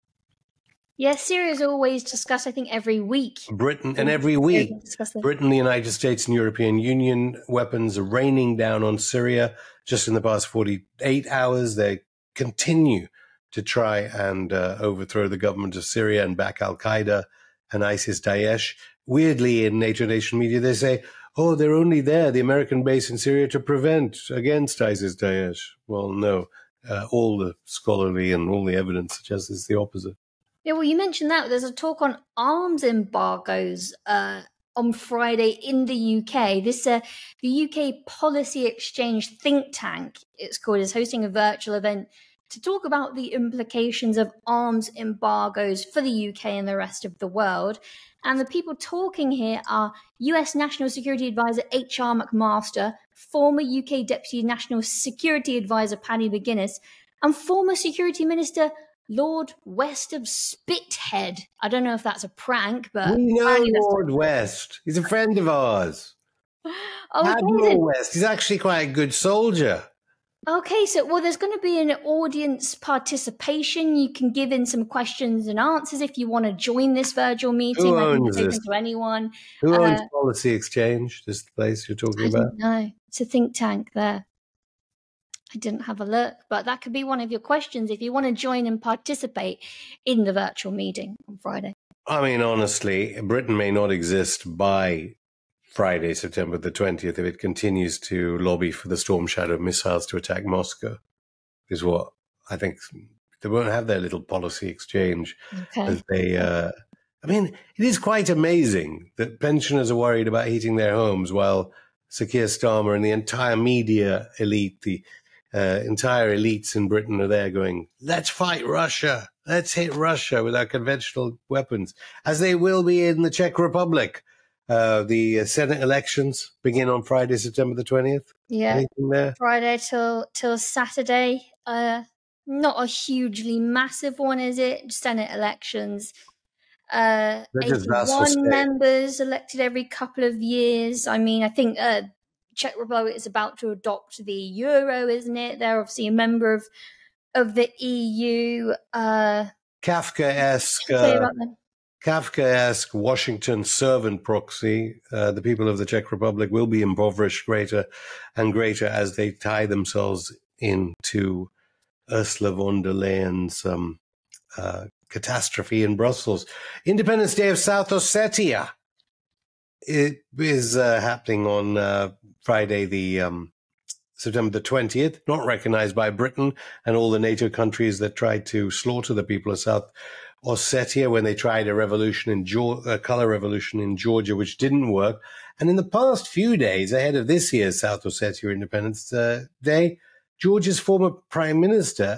Speaker 1: Yeah, Syria is always discussed, I think, every week.
Speaker 2: Britain, and every week, Britain, the United States, and European Union weapons are raining down on Syria. Just in the past forty-eight hours, they continue to try and uh, overthrow the government of Syria and back al-Qaeda and ISIS-Daesh. Weirdly, in NATO nation media, they say, oh, they're only there, the American base in Syria, to prevent against ISIS-Daesh. Well, no. Uh, all the scholarly and all the evidence suggests it's the opposite.
Speaker 1: Yeah, well, you mentioned that. There's a talk on arms embargoes uh, on Friday in the U K. This, uh, the U K Policy Exchange think tank, it's called, is hosting a virtual event to talk about the implications of arms embargoes for the U K and the rest of the world. And the people talking here are U S National Security Advisor H R McMaster, former U K Deputy National Security Advisor Paddy McGuinness, and former Security Minister Lord West of Spithead. I don't know if that's a prank, but
Speaker 2: we know Lord West. He's a friend of ours.
Speaker 1: Oh,
Speaker 2: Admiral West. He's actually quite a good soldier.
Speaker 1: Okay, so well, there's going to be an audience participation. You can give in some questions and answers if you want to join this virtual meeting.
Speaker 2: Who
Speaker 1: I think
Speaker 2: owns
Speaker 1: it's
Speaker 2: this?
Speaker 1: open to anyone.
Speaker 2: Who owns
Speaker 1: Uh,
Speaker 2: Policy Exchange, this place you're talking
Speaker 1: I
Speaker 2: about?
Speaker 1: don't know. It's a think tank there. I didn't have a look, but that could be one of your questions if you want to join and participate in the virtual meeting on Friday.
Speaker 2: I mean, honestly, Britain may not exist by Friday, September the twentieth, if it continues to lobby for the Storm Shadow missiles to attack Moscow, is what I think. They won't have their little policy exchange.
Speaker 1: Okay.
Speaker 2: As they, uh, I mean, it is quite amazing that pensioners are worried about heating their homes while Sir Keir Starmer and the entire media elite, the uh, entire elites in Britain are there going, let's fight Russia. Let's hit Russia with our conventional weapons, as they will be in the Czech Republic. Uh, the Senate elections begin on Friday, September the twentieth.
Speaker 1: Yeah,
Speaker 2: Anything there?
Speaker 1: Friday till till Saturday. Uh, not a hugely massive one, is it? Senate elections. Uh, eighty-one members elected every couple of years. I mean, I think uh, Czech Republic is about to adopt the euro, isn't it? They're obviously a member of of the E U. Uh,
Speaker 2: Kafkaesque. Uh, Kafkaesque Washington servant proxy. Uh, the people of the Czech Republic will be impoverished greater and greater as they tie themselves into Ursula von der Leyen's um, uh, catastrophe in Brussels. Independence Day of South Ossetia. It is uh, happening on uh, Friday, the um, September the twentieth, not recognized by Britain and all the NATO countries that tried to slaughter the people of South Ossetia when they tried a revolution in Georgia, a color revolution in Georgia, which didn't work. And in the past few days, ahead of this year's South Ossetia Independence uh, Day, Georgia's former prime minister,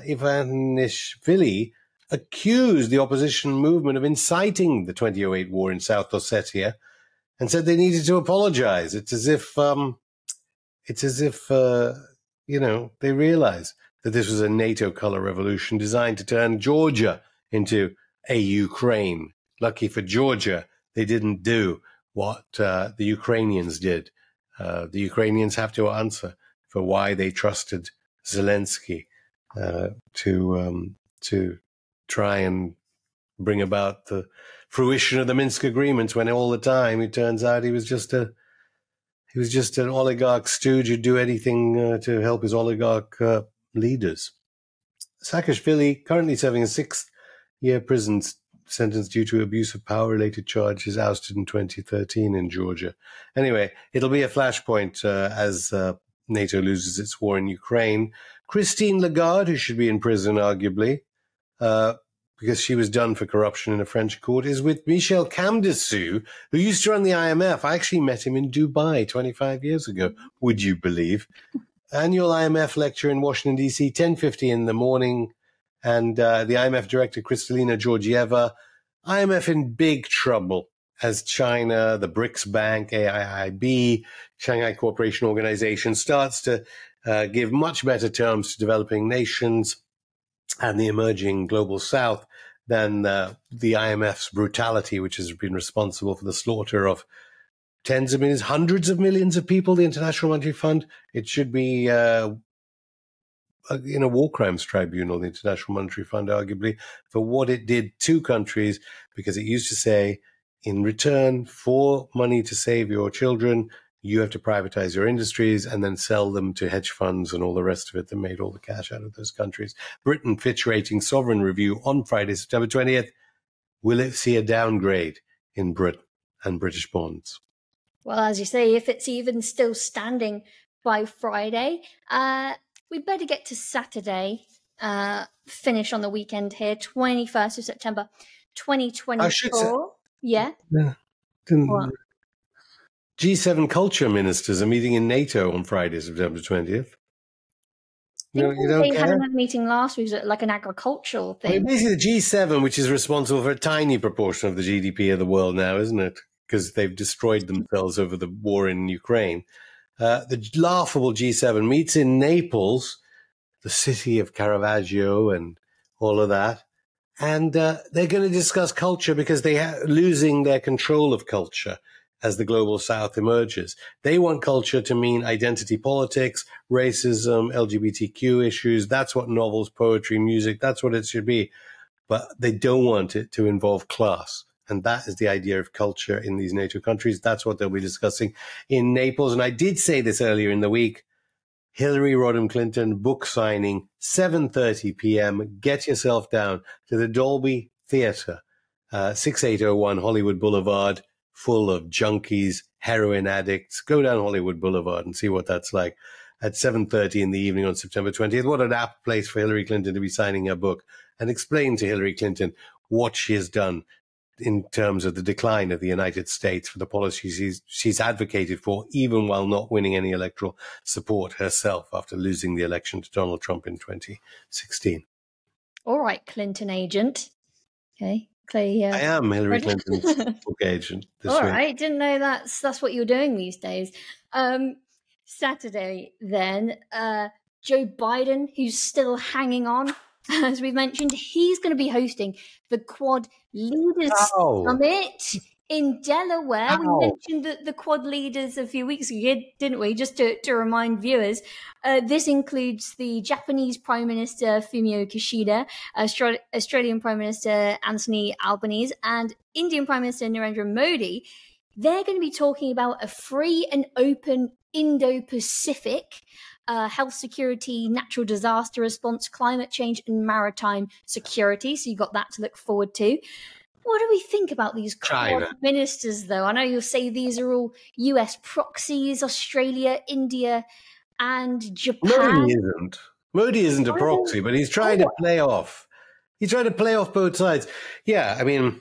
Speaker 2: Ivanishvili, accused the opposition movement of inciting the twenty oh eight war in South Ossetia and said they needed to apologize. It's as if, um, it's as if, uh, you know, they realize that this was a NATO color revolution designed to turn Georgia into a Ukraine. Lucky for Georgia, they didn't do what uh, the Ukrainians did. Uh, the Ukrainians have to answer for why they trusted Zelensky uh, to um, to try and bring about the fruition of the Minsk agreements, when all the time it turns out he was just a he was just an oligarch stooge who'd do anything uh, to help his oligarch uh, leaders. Saakashvili, currently serving a sixth-year prison sentence due to abuse of power-related charges, ousted in twenty thirteen in Georgia. Anyway, it'll be a flashpoint uh, as uh, NATO loses its war in Ukraine. Christine Lagarde, who should be in prison, arguably, uh, because she was done for corruption in a French court, is with Michel Camdessou, who used to run the I M F. I actually met him in Dubai twenty-five years ago, would you believe? Annual I M F lecture in Washington, D C, ten fifty in the morning. And uh, the I M F director, Kristalina Georgieva, I M F in big trouble as China, the BRICS Bank, A I I B, Shanghai Cooperation Organization, starts to uh, give much better terms to developing nations and the emerging global south than uh, the I M F's brutality, which has been responsible for the slaughter of tens of millions, hundreds of millions of people. The International Monetary Fund, it should be uh, in a war crimes tribunal, the International Monetary Fund, arguably, for what it did to countries, because it used to say, in return for money to save your children, you have to privatize your industries and then sell them to hedge funds and all the rest of it that made all the cash out of those countries. Britain, Fitch Ratings sovereign review on Friday, September twentieth. Will it see a downgrade in Britain and British bonds?
Speaker 1: Well, as you say, if it's even still standing by Friday, uh, we better get to Saturday, uh, finish on the weekend here, twenty-first of September, twenty twenty-four. Yeah.
Speaker 2: yeah.
Speaker 1: What?
Speaker 2: G seven culture ministers are meeting in NATO on Friday, September twentieth.
Speaker 1: You, know, you don't they care? Had a meeting last week, like an agricultural thing.
Speaker 2: I mean, basically, the G seven, which is responsible for a tiny proportion of the G D P of the world now, isn't it? Because they've destroyed themselves over the war in Ukraine. Uh, the laughable G seven meets in Naples, the city of Caravaggio and all of that. And uh, they're going to discuss culture because they are losing their control of culture. as the global South emerges. They want culture to mean identity politics, racism, L G B T Q issues. That's what novels, poetry, music, that's what it should be. But they don't want it to involve class. And that is the idea of culture in these NATO countries. That's what they'll be discussing in Naples. And I did say this earlier in the week. Hillary Rodham Clinton book signing, seven thirty p.m. Get yourself down to the Dolby Theatre, uh, sixty-eight oh one Hollywood Boulevard, full of junkies, heroin addicts. Go down Hollywood Boulevard and see what that's like at seven thirty in the evening on September twentieth. What an apt place for Hillary Clinton to be signing her book and explain to Hillary Clinton what she has done in terms of the decline of the United States for the policies she's, she's advocated for, even while not winning any electoral support herself after losing the election to Donald Trump in twenty sixteen.
Speaker 1: All right, Clinton agent. Okay, Clay. Uh,
Speaker 2: I am Hillary Clinton's book agent. This
Speaker 1: All
Speaker 2: week.
Speaker 1: right, didn't know that's that's what you're doing these days. Um, Saturday, then, uh, Joe Biden, who's still hanging on, as we mentioned, he's going to be hosting the Quad Leaders
Speaker 2: Ow.
Speaker 1: Summit in Delaware.
Speaker 2: Ow.
Speaker 1: We mentioned the, the Quad Leaders a few weeks ago, didn't we? Just to, to remind viewers, uh, this includes the Japanese Prime Minister Fumio Kishida, Austra- Australian Prime Minister Anthony Albanese, and Indian Prime Minister Narendra Modi. They're going to be talking about a free and open Indo-Pacific Uh, health security, natural disaster response, climate change, and maritime security. So you've got that to look forward to. What do we think about these Quad ministers, though? I know you'll say these are all U S proxies, Australia, India, and Japan.
Speaker 2: Modi isn't. Modi isn't a proxy, but he's trying to play off. He's trying to play off both sides. Yeah, I mean,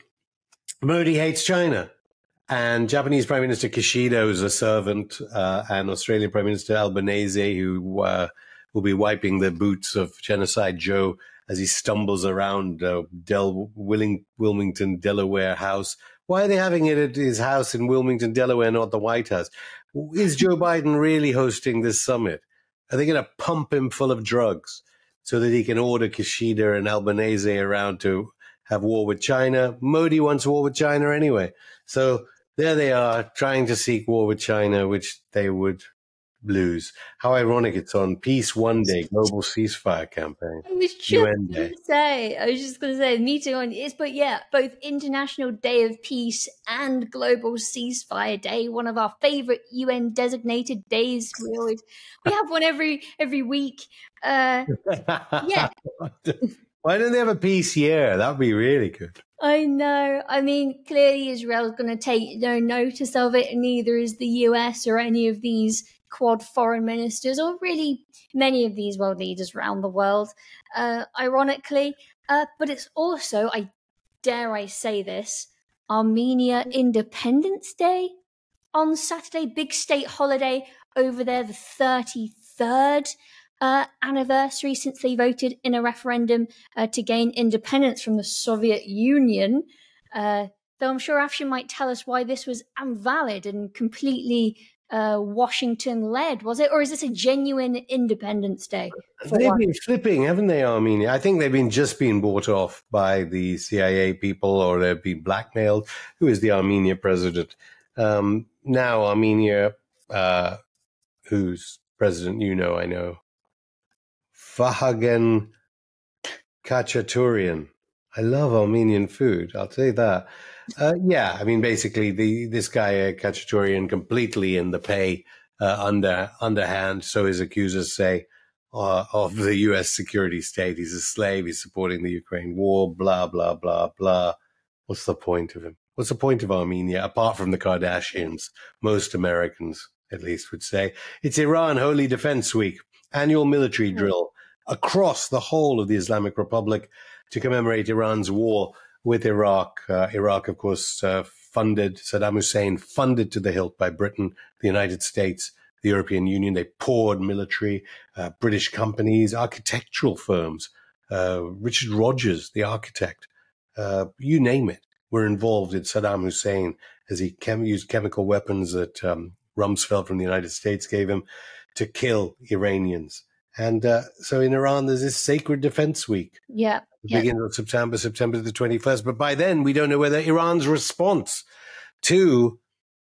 Speaker 2: Modi hates China. And Japanese Prime Minister Kishida, who's a servant, uh, and Australian Prime Minister Albanese, who uh, will be wiping the boots of Genocide Joe as he stumbles around uh, Del Willing, Wilmington, Delaware house. Why are they having it at his house in Wilmington, Delaware, not the White House? Is Joe Biden really hosting this summit? Are they going to pump him full of drugs so that he can order Kishida and Albanese around to have war with China? Modi wants war with China anyway. So there they are, trying to seek war with China, which they would lose. How ironic it's on Peace One Day, Global Ceasefire Campaign.
Speaker 1: I was just going to say, I was just going to say, meeting on is, but yeah, both International Day of Peace and Global Ceasefire Day, one of our favorite U N designated days. We always, we have one every, every week. Uh, yeah.
Speaker 2: Why don't they have a peace year? That would be really good.
Speaker 1: I know. I mean, clearly Israel's going to take no notice of it, and neither is the U S or any of these Quad foreign ministers, or really many of these world leaders around the world, uh, ironically. Uh, but it's also, I dare I say this, Armenia Independence Day on Saturday, big state holiday over there, the thirty-third Uh, anniversary since they voted in a referendum uh, to gain independence from the Soviet Union. Uh, though I'm sure Afshin might tell us why this was invalid and completely uh, Washington-led, was it? Or is this a genuine Independence Day?
Speaker 2: They've
Speaker 1: one?
Speaker 2: been flipping, haven't they, Armenia? I think they've been just been bought off by the C I A people, or they've been blackmailed. Who is the Armenia president? Um, now Armenia, uh, who's president, you know, I know. Vahagan Khachaturian. I love Armenian food. I'll tell you that. Uh, yeah, I mean, basically, the this guy uh, Khachaturian completely in the pay, uh, under underhand, so his accusers say, uh, of the U S security state. He's a slave. He's supporting the Ukraine war. Blah blah blah blah. What's the point of him? What's the point of Armenia apart from the Kardashians? Most Americans, at least, would say it's Iran Holy Defense Week, annual military drill across the whole of the Islamic Republic to commemorate Iran's war with Iraq. Uh, Iraq, of course, uh, funded, Saddam Hussein funded to the hilt by Britain, the United States, the European Union. They poured military, uh, British companies, architectural firms, uh, Richard Rogers, the architect, uh, you name it, were involved in Saddam Hussein as he chem- used chemical weapons that um, Rumsfeld from the United States gave him to kill Iranians. And uh, so in Iran, there's this Sacred Defense Week.
Speaker 1: Yeah.
Speaker 2: It
Speaker 1: yeah.
Speaker 2: begins on September, September the twenty-first. But by then, we don't know whether Iran's response to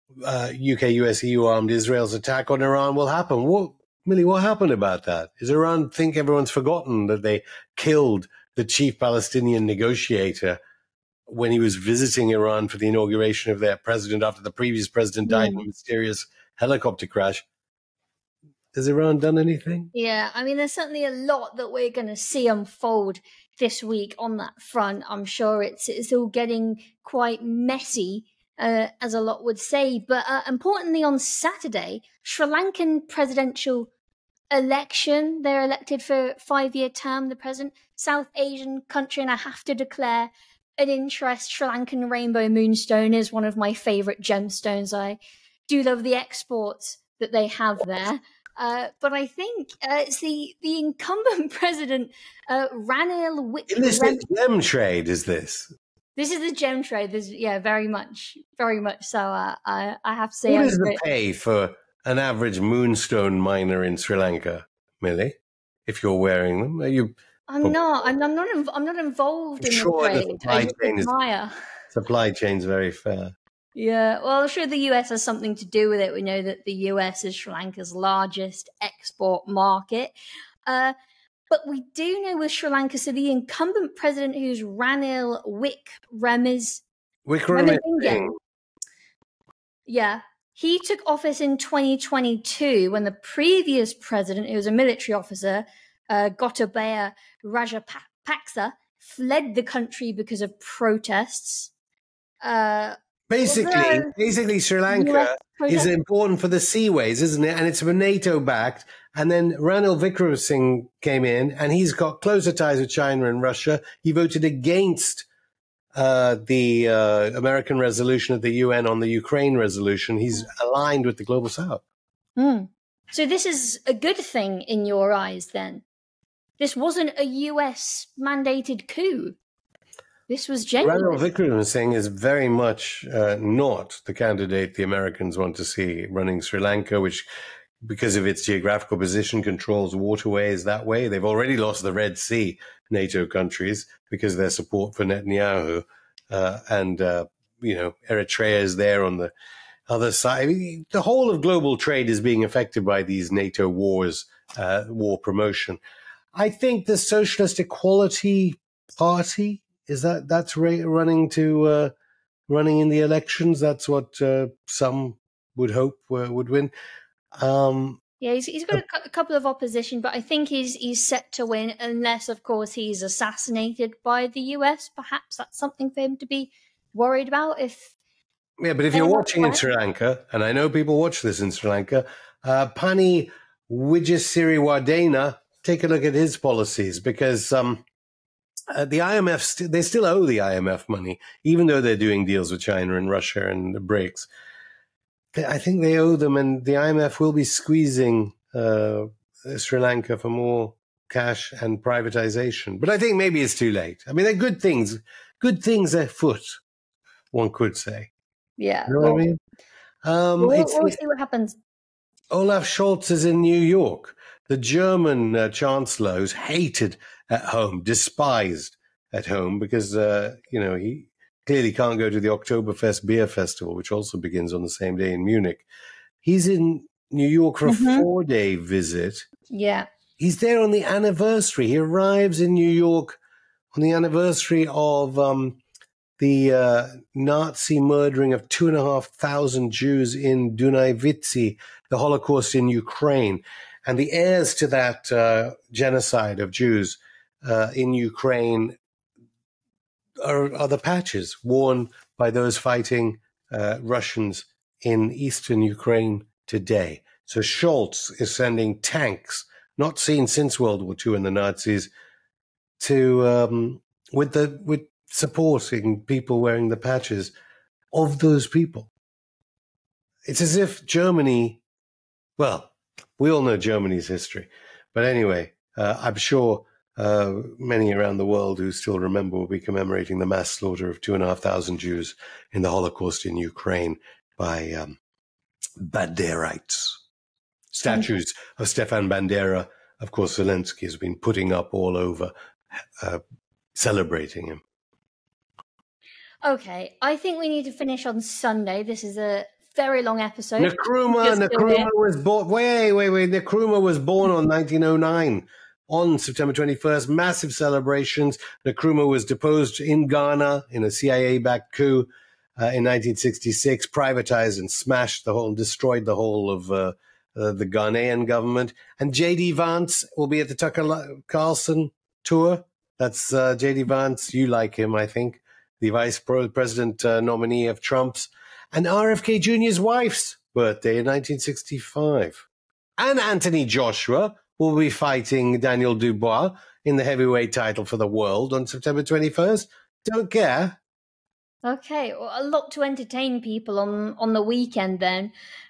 Speaker 2: uh, U K, U S, E U armed Israel's attack on Iran will happen. What, Millie, what happened about that? Is Iran think everyone's forgotten that they killed the chief Palestinian negotiator when he was visiting Iran for the inauguration of their president after the previous president died mm. in a mysterious helicopter crash? Has Iran done anything?
Speaker 1: Yeah, I mean, there's certainly a lot that we're going to see unfold this week on that front. I'm sure it's it's all getting quite messy, uh, as a lot would say. But uh, importantly, on Saturday, Sri Lankan presidential election. They're elected for a five-year term, the president. South Asian country, and I have to declare an interest. Sri Lankan rainbow moonstone is one of my favourite gemstones. I do love the exports that they have there. Uh, but I think uh, it's the, the incumbent president, uh, Ranil Wickremesinghe.
Speaker 2: Is this gem trade, is this?
Speaker 1: This is the gem trade. This, yeah, very much, very much so. Uh, I, I have to say.
Speaker 2: What is the pay for an average moonstone miner in Sri Lanka, Millie? If you're wearing them, are you?
Speaker 1: I'm not. I'm, I'm not. I'm not involved in
Speaker 2: sure
Speaker 1: the trade.
Speaker 2: The supply,
Speaker 1: I
Speaker 2: chain is,
Speaker 1: admire.
Speaker 2: supply chain's very fair.
Speaker 1: Yeah, well, I'm sure the U S has something to do with it. We know that the U S is Sri Lanka's largest export market. Uh, but we do know with Sri Lanka, so the incumbent president, who's Ranil Wickremesinghe.
Speaker 2: Wickremesinghe.
Speaker 1: Yeah, he took office in twenty twenty-two when the previous president, who was a military officer, uh, Gotabaya Rajapaksa, fled the country because of protests. Uh,
Speaker 2: Basically, well, basically, Sri Lanka is important for the seaways, isn't it? And it's NATO backed. And then Ranil Wickremesinghe came in, and he's got closer ties with China and Russia. He voted against uh, the uh, American resolution of the U N on the Ukraine resolution. He's aligned with the Global South.
Speaker 1: Mm. So this is a good thing in your eyes, then? This wasn't a U S mandated coup. This was genuine.
Speaker 2: Ranil Wickremesinghe is very much uh, not the candidate the Americans want to see running Sri Lanka, which, because of its geographical position, controls waterways that way. They've already lost the Red Sea, NATO countries, because of their support for Netanyahu. Uh, and, uh, you know, Eritrea is there on the other side. I mean, the whole of global trade is being affected by these NATO wars, uh, war promotion. I think the Socialist Equality Party, Is that that's running to uh, running in the elections? That's what uh, some would hope uh, would win. Um,
Speaker 1: yeah, he's, he's got a, a couple of opposition, but I think he's he's set to win, unless, of course, he's assassinated by the U S. Perhaps that's something for him to be worried about. If
Speaker 2: yeah, but if you're watching in Sri Lanka, and I know people watch this in Sri Lanka, uh, Pani Wijesiriwardena, take a look at his policies, because. Um, Uh, the I M F, st- they still owe the I M F money, even though they're doing deals with China and Russia and the BRICS. They, I think they owe them, and the I M F will be squeezing uh, Sri Lanka for more cash and privatization. But I think maybe it's too late. I mean, they're good things, good things afoot, one could say.
Speaker 1: Yeah.
Speaker 2: You know well, what I mean? Um,
Speaker 1: we'll, it's, we'll see what happens.
Speaker 2: Olaf Scholz is in New York. The German uh, chancellor, who's hated at home, despised at home, because, uh, you know, he clearly can't go to the Oktoberfest beer festival, which also begins on the same day in Munich. He's in New York for mm-hmm. a four-day visit.
Speaker 1: Yeah.
Speaker 2: He's there on the anniversary. He arrives in New York on the anniversary of um, the uh, Nazi murdering of two and a half thousand Jews in Dunajvitsi, the Holocaust in Ukraine. And the heirs to that uh, genocide of Jews uh, in Ukraine are, are the patches worn by those fighting uh, Russians in eastern Ukraine today. So Scholz is sending tanks, not seen since World War Two and the Nazis, to um, with the with supporting people wearing the patches of those people. It's as if Germany, well, we all know Germany's history. But anyway, uh, I'm sure uh, many around the world who still remember will be commemorating the mass slaughter of two and a half thousand Jews in the Holocaust in Ukraine by um, Banderites. Statues of Stefan Bandera, of course, Zelensky has been putting up all over, uh, celebrating him.
Speaker 1: Okay, I think we need to finish on Sunday. This is a very long episode.
Speaker 2: Nkrumah, Nkrumah was born. Wait, wait, wait. Nkrumah was born on nineteen oh nine on September twenty-first. Massive celebrations. Nkrumah was deposed in Ghana in a C I A-backed coup uh, in nineteen sixty-six, privatized and smashed the whole, destroyed the whole of uh, uh, the Ghanaian government. And J D Vance will be at the Tucker Carlson tour. That's uh, J D Vance. You like him, I think. The vice president uh, nominee of Trump's. And R F K Junior's wife's birthday in nineteen sixty-five. And Anthony Joshua will be fighting Daniel Dubois in the heavyweight title for the world on September twenty-first. Don't care.
Speaker 1: Okay, well, a lot to entertain people on, on the weekend then.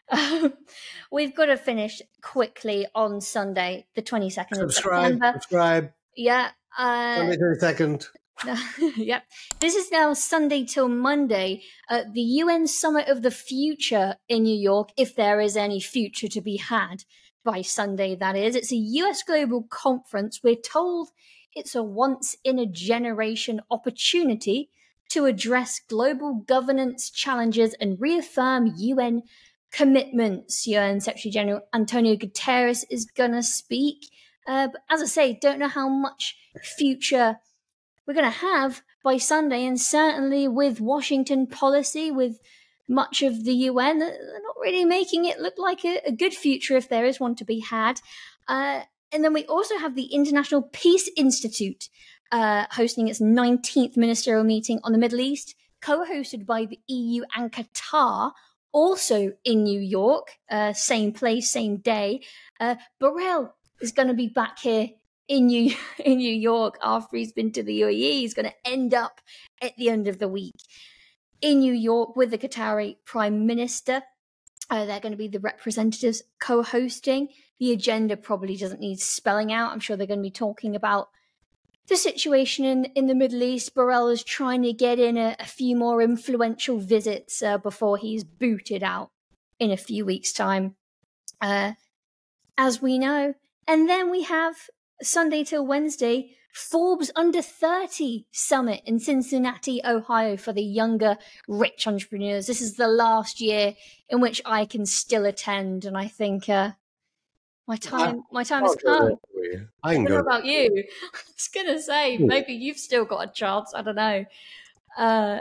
Speaker 1: We've got to finish quickly on Sunday, the twenty-second
Speaker 2: Subscribe,
Speaker 1: of September.
Speaker 2: subscribe.
Speaker 1: Yeah. Uh,
Speaker 2: Sunday twenty-second.
Speaker 1: Yep. This is now Sunday till Monday, uh, the U N Summit of the Future in New York, if there is any future to be had by Sunday, that is. It's a U S global conference. We're told it's a once-in-a-generation opportunity to address global governance challenges and reaffirm U N commitments. U N Secretary General Antonio Guterres is going to speak. Uh, but as I say, don't know how much future we're going to have by Sunday, and certainly with Washington policy, with much of the U N, they're not really making it look like a, a good future if there is one to be had. Uh, and then we also have the International Peace Institute uh, hosting its nineteenth ministerial meeting on the Middle East, co-hosted by the E U and Qatar, also in New York, uh, same place, same day. Uh, Borrell is going to be back here in New in New York after he's been to the U A E. He's going to end up at the end of the week in New York with the Qatari Prime Minister. Uh, they're going to be the representatives co-hosting. The agenda probably doesn't need spelling out. I'm sure they're going to be talking about the situation in, in the Middle East. Borrell is trying to get in a, a few more influential visits uh, before he's booted out in a few weeks' time, uh, as we know. And then we have Sunday till Wednesday, Forbes Under thirty Summit in Cincinnati, Ohio, for the younger, rich entrepreneurs. This is the last year in which I can still attend, and I think uh, my time my time has come.
Speaker 2: I can
Speaker 1: I don't know
Speaker 2: go.
Speaker 1: about you. I was going to say, maybe you've still got a chance. I don't know. Uh,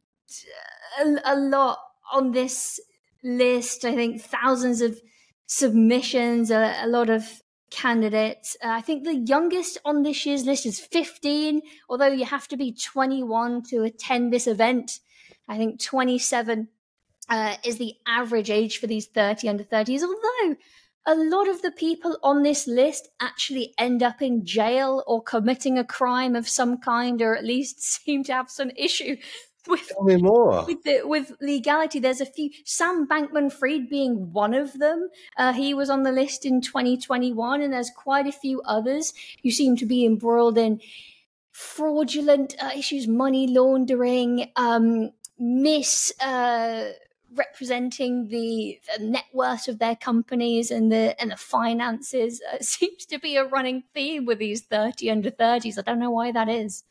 Speaker 1: a, a lot on this list. I think thousands of submissions, a, a lot of candidates. Uh, I think the youngest on this year's list is fifteen, although you have to be twenty-one to attend this event. I think twenty-seven uh, is the average age for these thirty under thirties, although a lot of the people on this list actually end up in jail or committing a crime of some kind, or at least seem to have some issue with,
Speaker 2: Tell me more.
Speaker 1: with, the, with legality. There's a few, Sam Bankman-Fried being one of them. Uh, he was on the list in twenty twenty-one, and there's quite a few others who seem to be embroiled in fraudulent uh, issues, money laundering, um, mis... Uh, representing the, the net worth of their companies and the and the finances. Uh, seems to be a running theme with these thirty under thirties. I don't know why that is.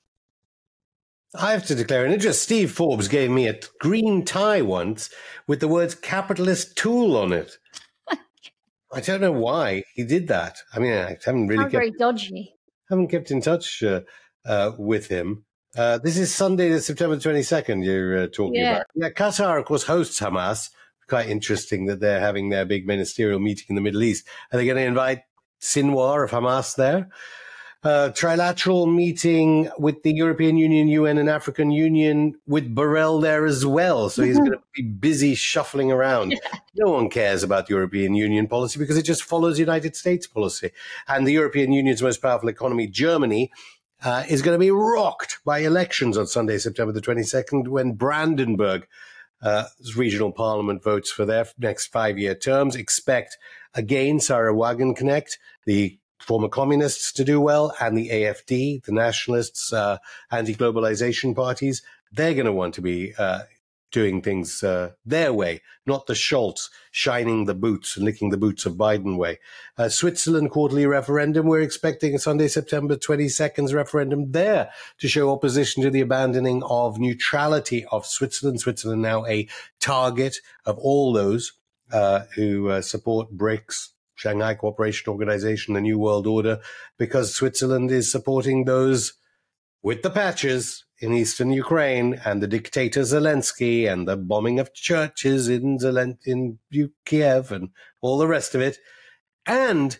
Speaker 2: I have to declare an interest. Steve Forbes gave me a green tie once with the words capitalist tool on it. I don't know why he did that. I mean, I haven't really
Speaker 1: Sounds
Speaker 2: kept,
Speaker 1: very dodgy.
Speaker 2: haven't kept in touch uh, uh, with him. Uh, this is Sunday, September twenty-second, you're uh, talking
Speaker 1: Yeah.
Speaker 2: about. Yeah, Qatar, of course, hosts Hamas. Quite interesting that they're having their big ministerial meeting in the Middle East. Are they going to invite Sinwar of Hamas there? Uh, trilateral meeting with the European Union, U N, and African Union with Borrell there as well. So he's going to be busy shuffling around. Yeah. No one cares about European Union policy because it just follows United States policy. And the European Union's most powerful economy, Germany, Uh, is going to be rocked by elections on Sunday, September the twenty-second, when Brandenburg uh, regional parliament votes for their next five-year terms. Expect, again, Sarah Wagenknecht, the former communists, to do well, and the A F D, the nationalists, uh, anti-globalization parties. They're going to want to be uh, doing things uh, their way, not the Scholz shining the boots and licking the boots of Biden way. Uh, Switzerland quarterly referendum, we're expecting a Sunday, September twenty-second's referendum there to show opposition to the abandoning of neutrality of Switzerland. Switzerland now a target of all those uh, who uh, support BRICS, Shanghai Cooperation Organization, the New World Order, because Switzerland is supporting those with the patches in eastern Ukraine and the dictator Zelensky and the bombing of churches in Zelen- in Kiev and all the rest of it. And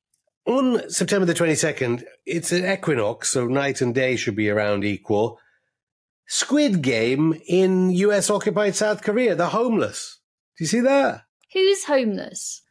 Speaker 2: on September the twenty-second, it's an equinox, so night and day should be around equal. Squid Game in U S-occupied South Korea, the homeless. Do you see that?
Speaker 1: Who's homeless?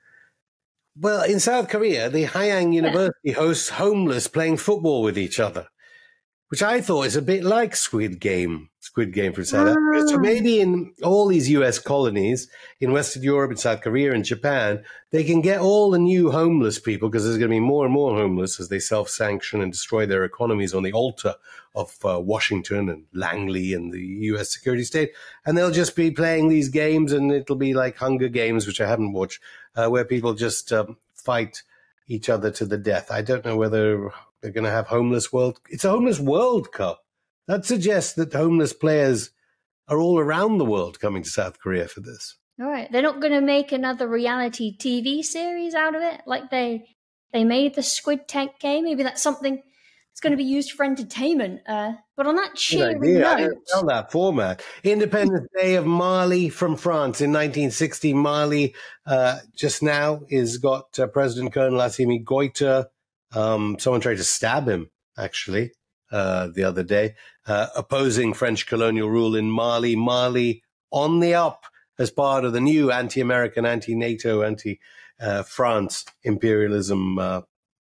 Speaker 2: Well, in South Korea, the Haiyang University hosts homeless playing football with each other, which I thought is a bit like Squid Game, Squid Game for South Africa. So maybe in all these U S colonies, in Western Europe, in South Korea and Japan, they can get all the new homeless people, because there's going to be more and more homeless as they self-sanction and destroy their economies on the altar of uh, Washington and Langley and the U S security state. And they'll just be playing these games, and it'll be like Hunger Games, which I haven't watched, uh, where people just um, fight each other to the death. I don't know whether they're going to have homeless world. It's a homeless World Cup. That suggests that homeless players are all around the world coming to South Korea for this.
Speaker 1: All right. They're not going to make another reality T V series out of it like they they made the Squid Tank game. Maybe that's something that's going to be used for entertainment. Uh, but on that cheery note...
Speaker 2: I didn't tell that format. Independence Day of Mali from France in nineteen sixty. Mali uh, just now is got uh, President Colonel Assimi Goïta. Um, someone tried to stab him, actually, uh, the other day, uh, opposing French colonial rule in Mali. Mali on the up as part of the new anti-American, anti-NATO, anti-France imperialism uh,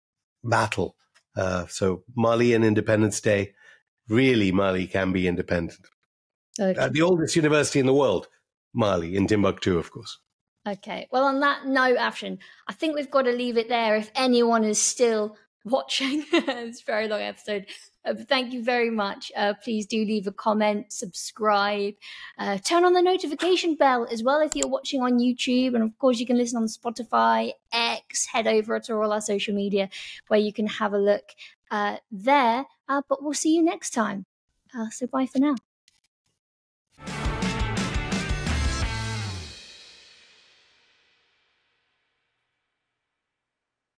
Speaker 2: battle. Uh, so Malian Independence Day, really Mali can be independent. Okay. Uh, the oldest university in the world, Mali, in Timbuktu, of course.
Speaker 1: Okay. Well, on that note, Afshan, I think we've got to leave it there if anyone is still watching. It's a very long episode. Uh, but thank you very much. Uh, please do leave a comment, subscribe, uh, turn on the notification bell as well if you're watching on YouTube. And of course, you can listen on Spotify, X, head over to all our social media where you can have a look uh, there. Uh, but we'll see you next time. Uh, so bye for now.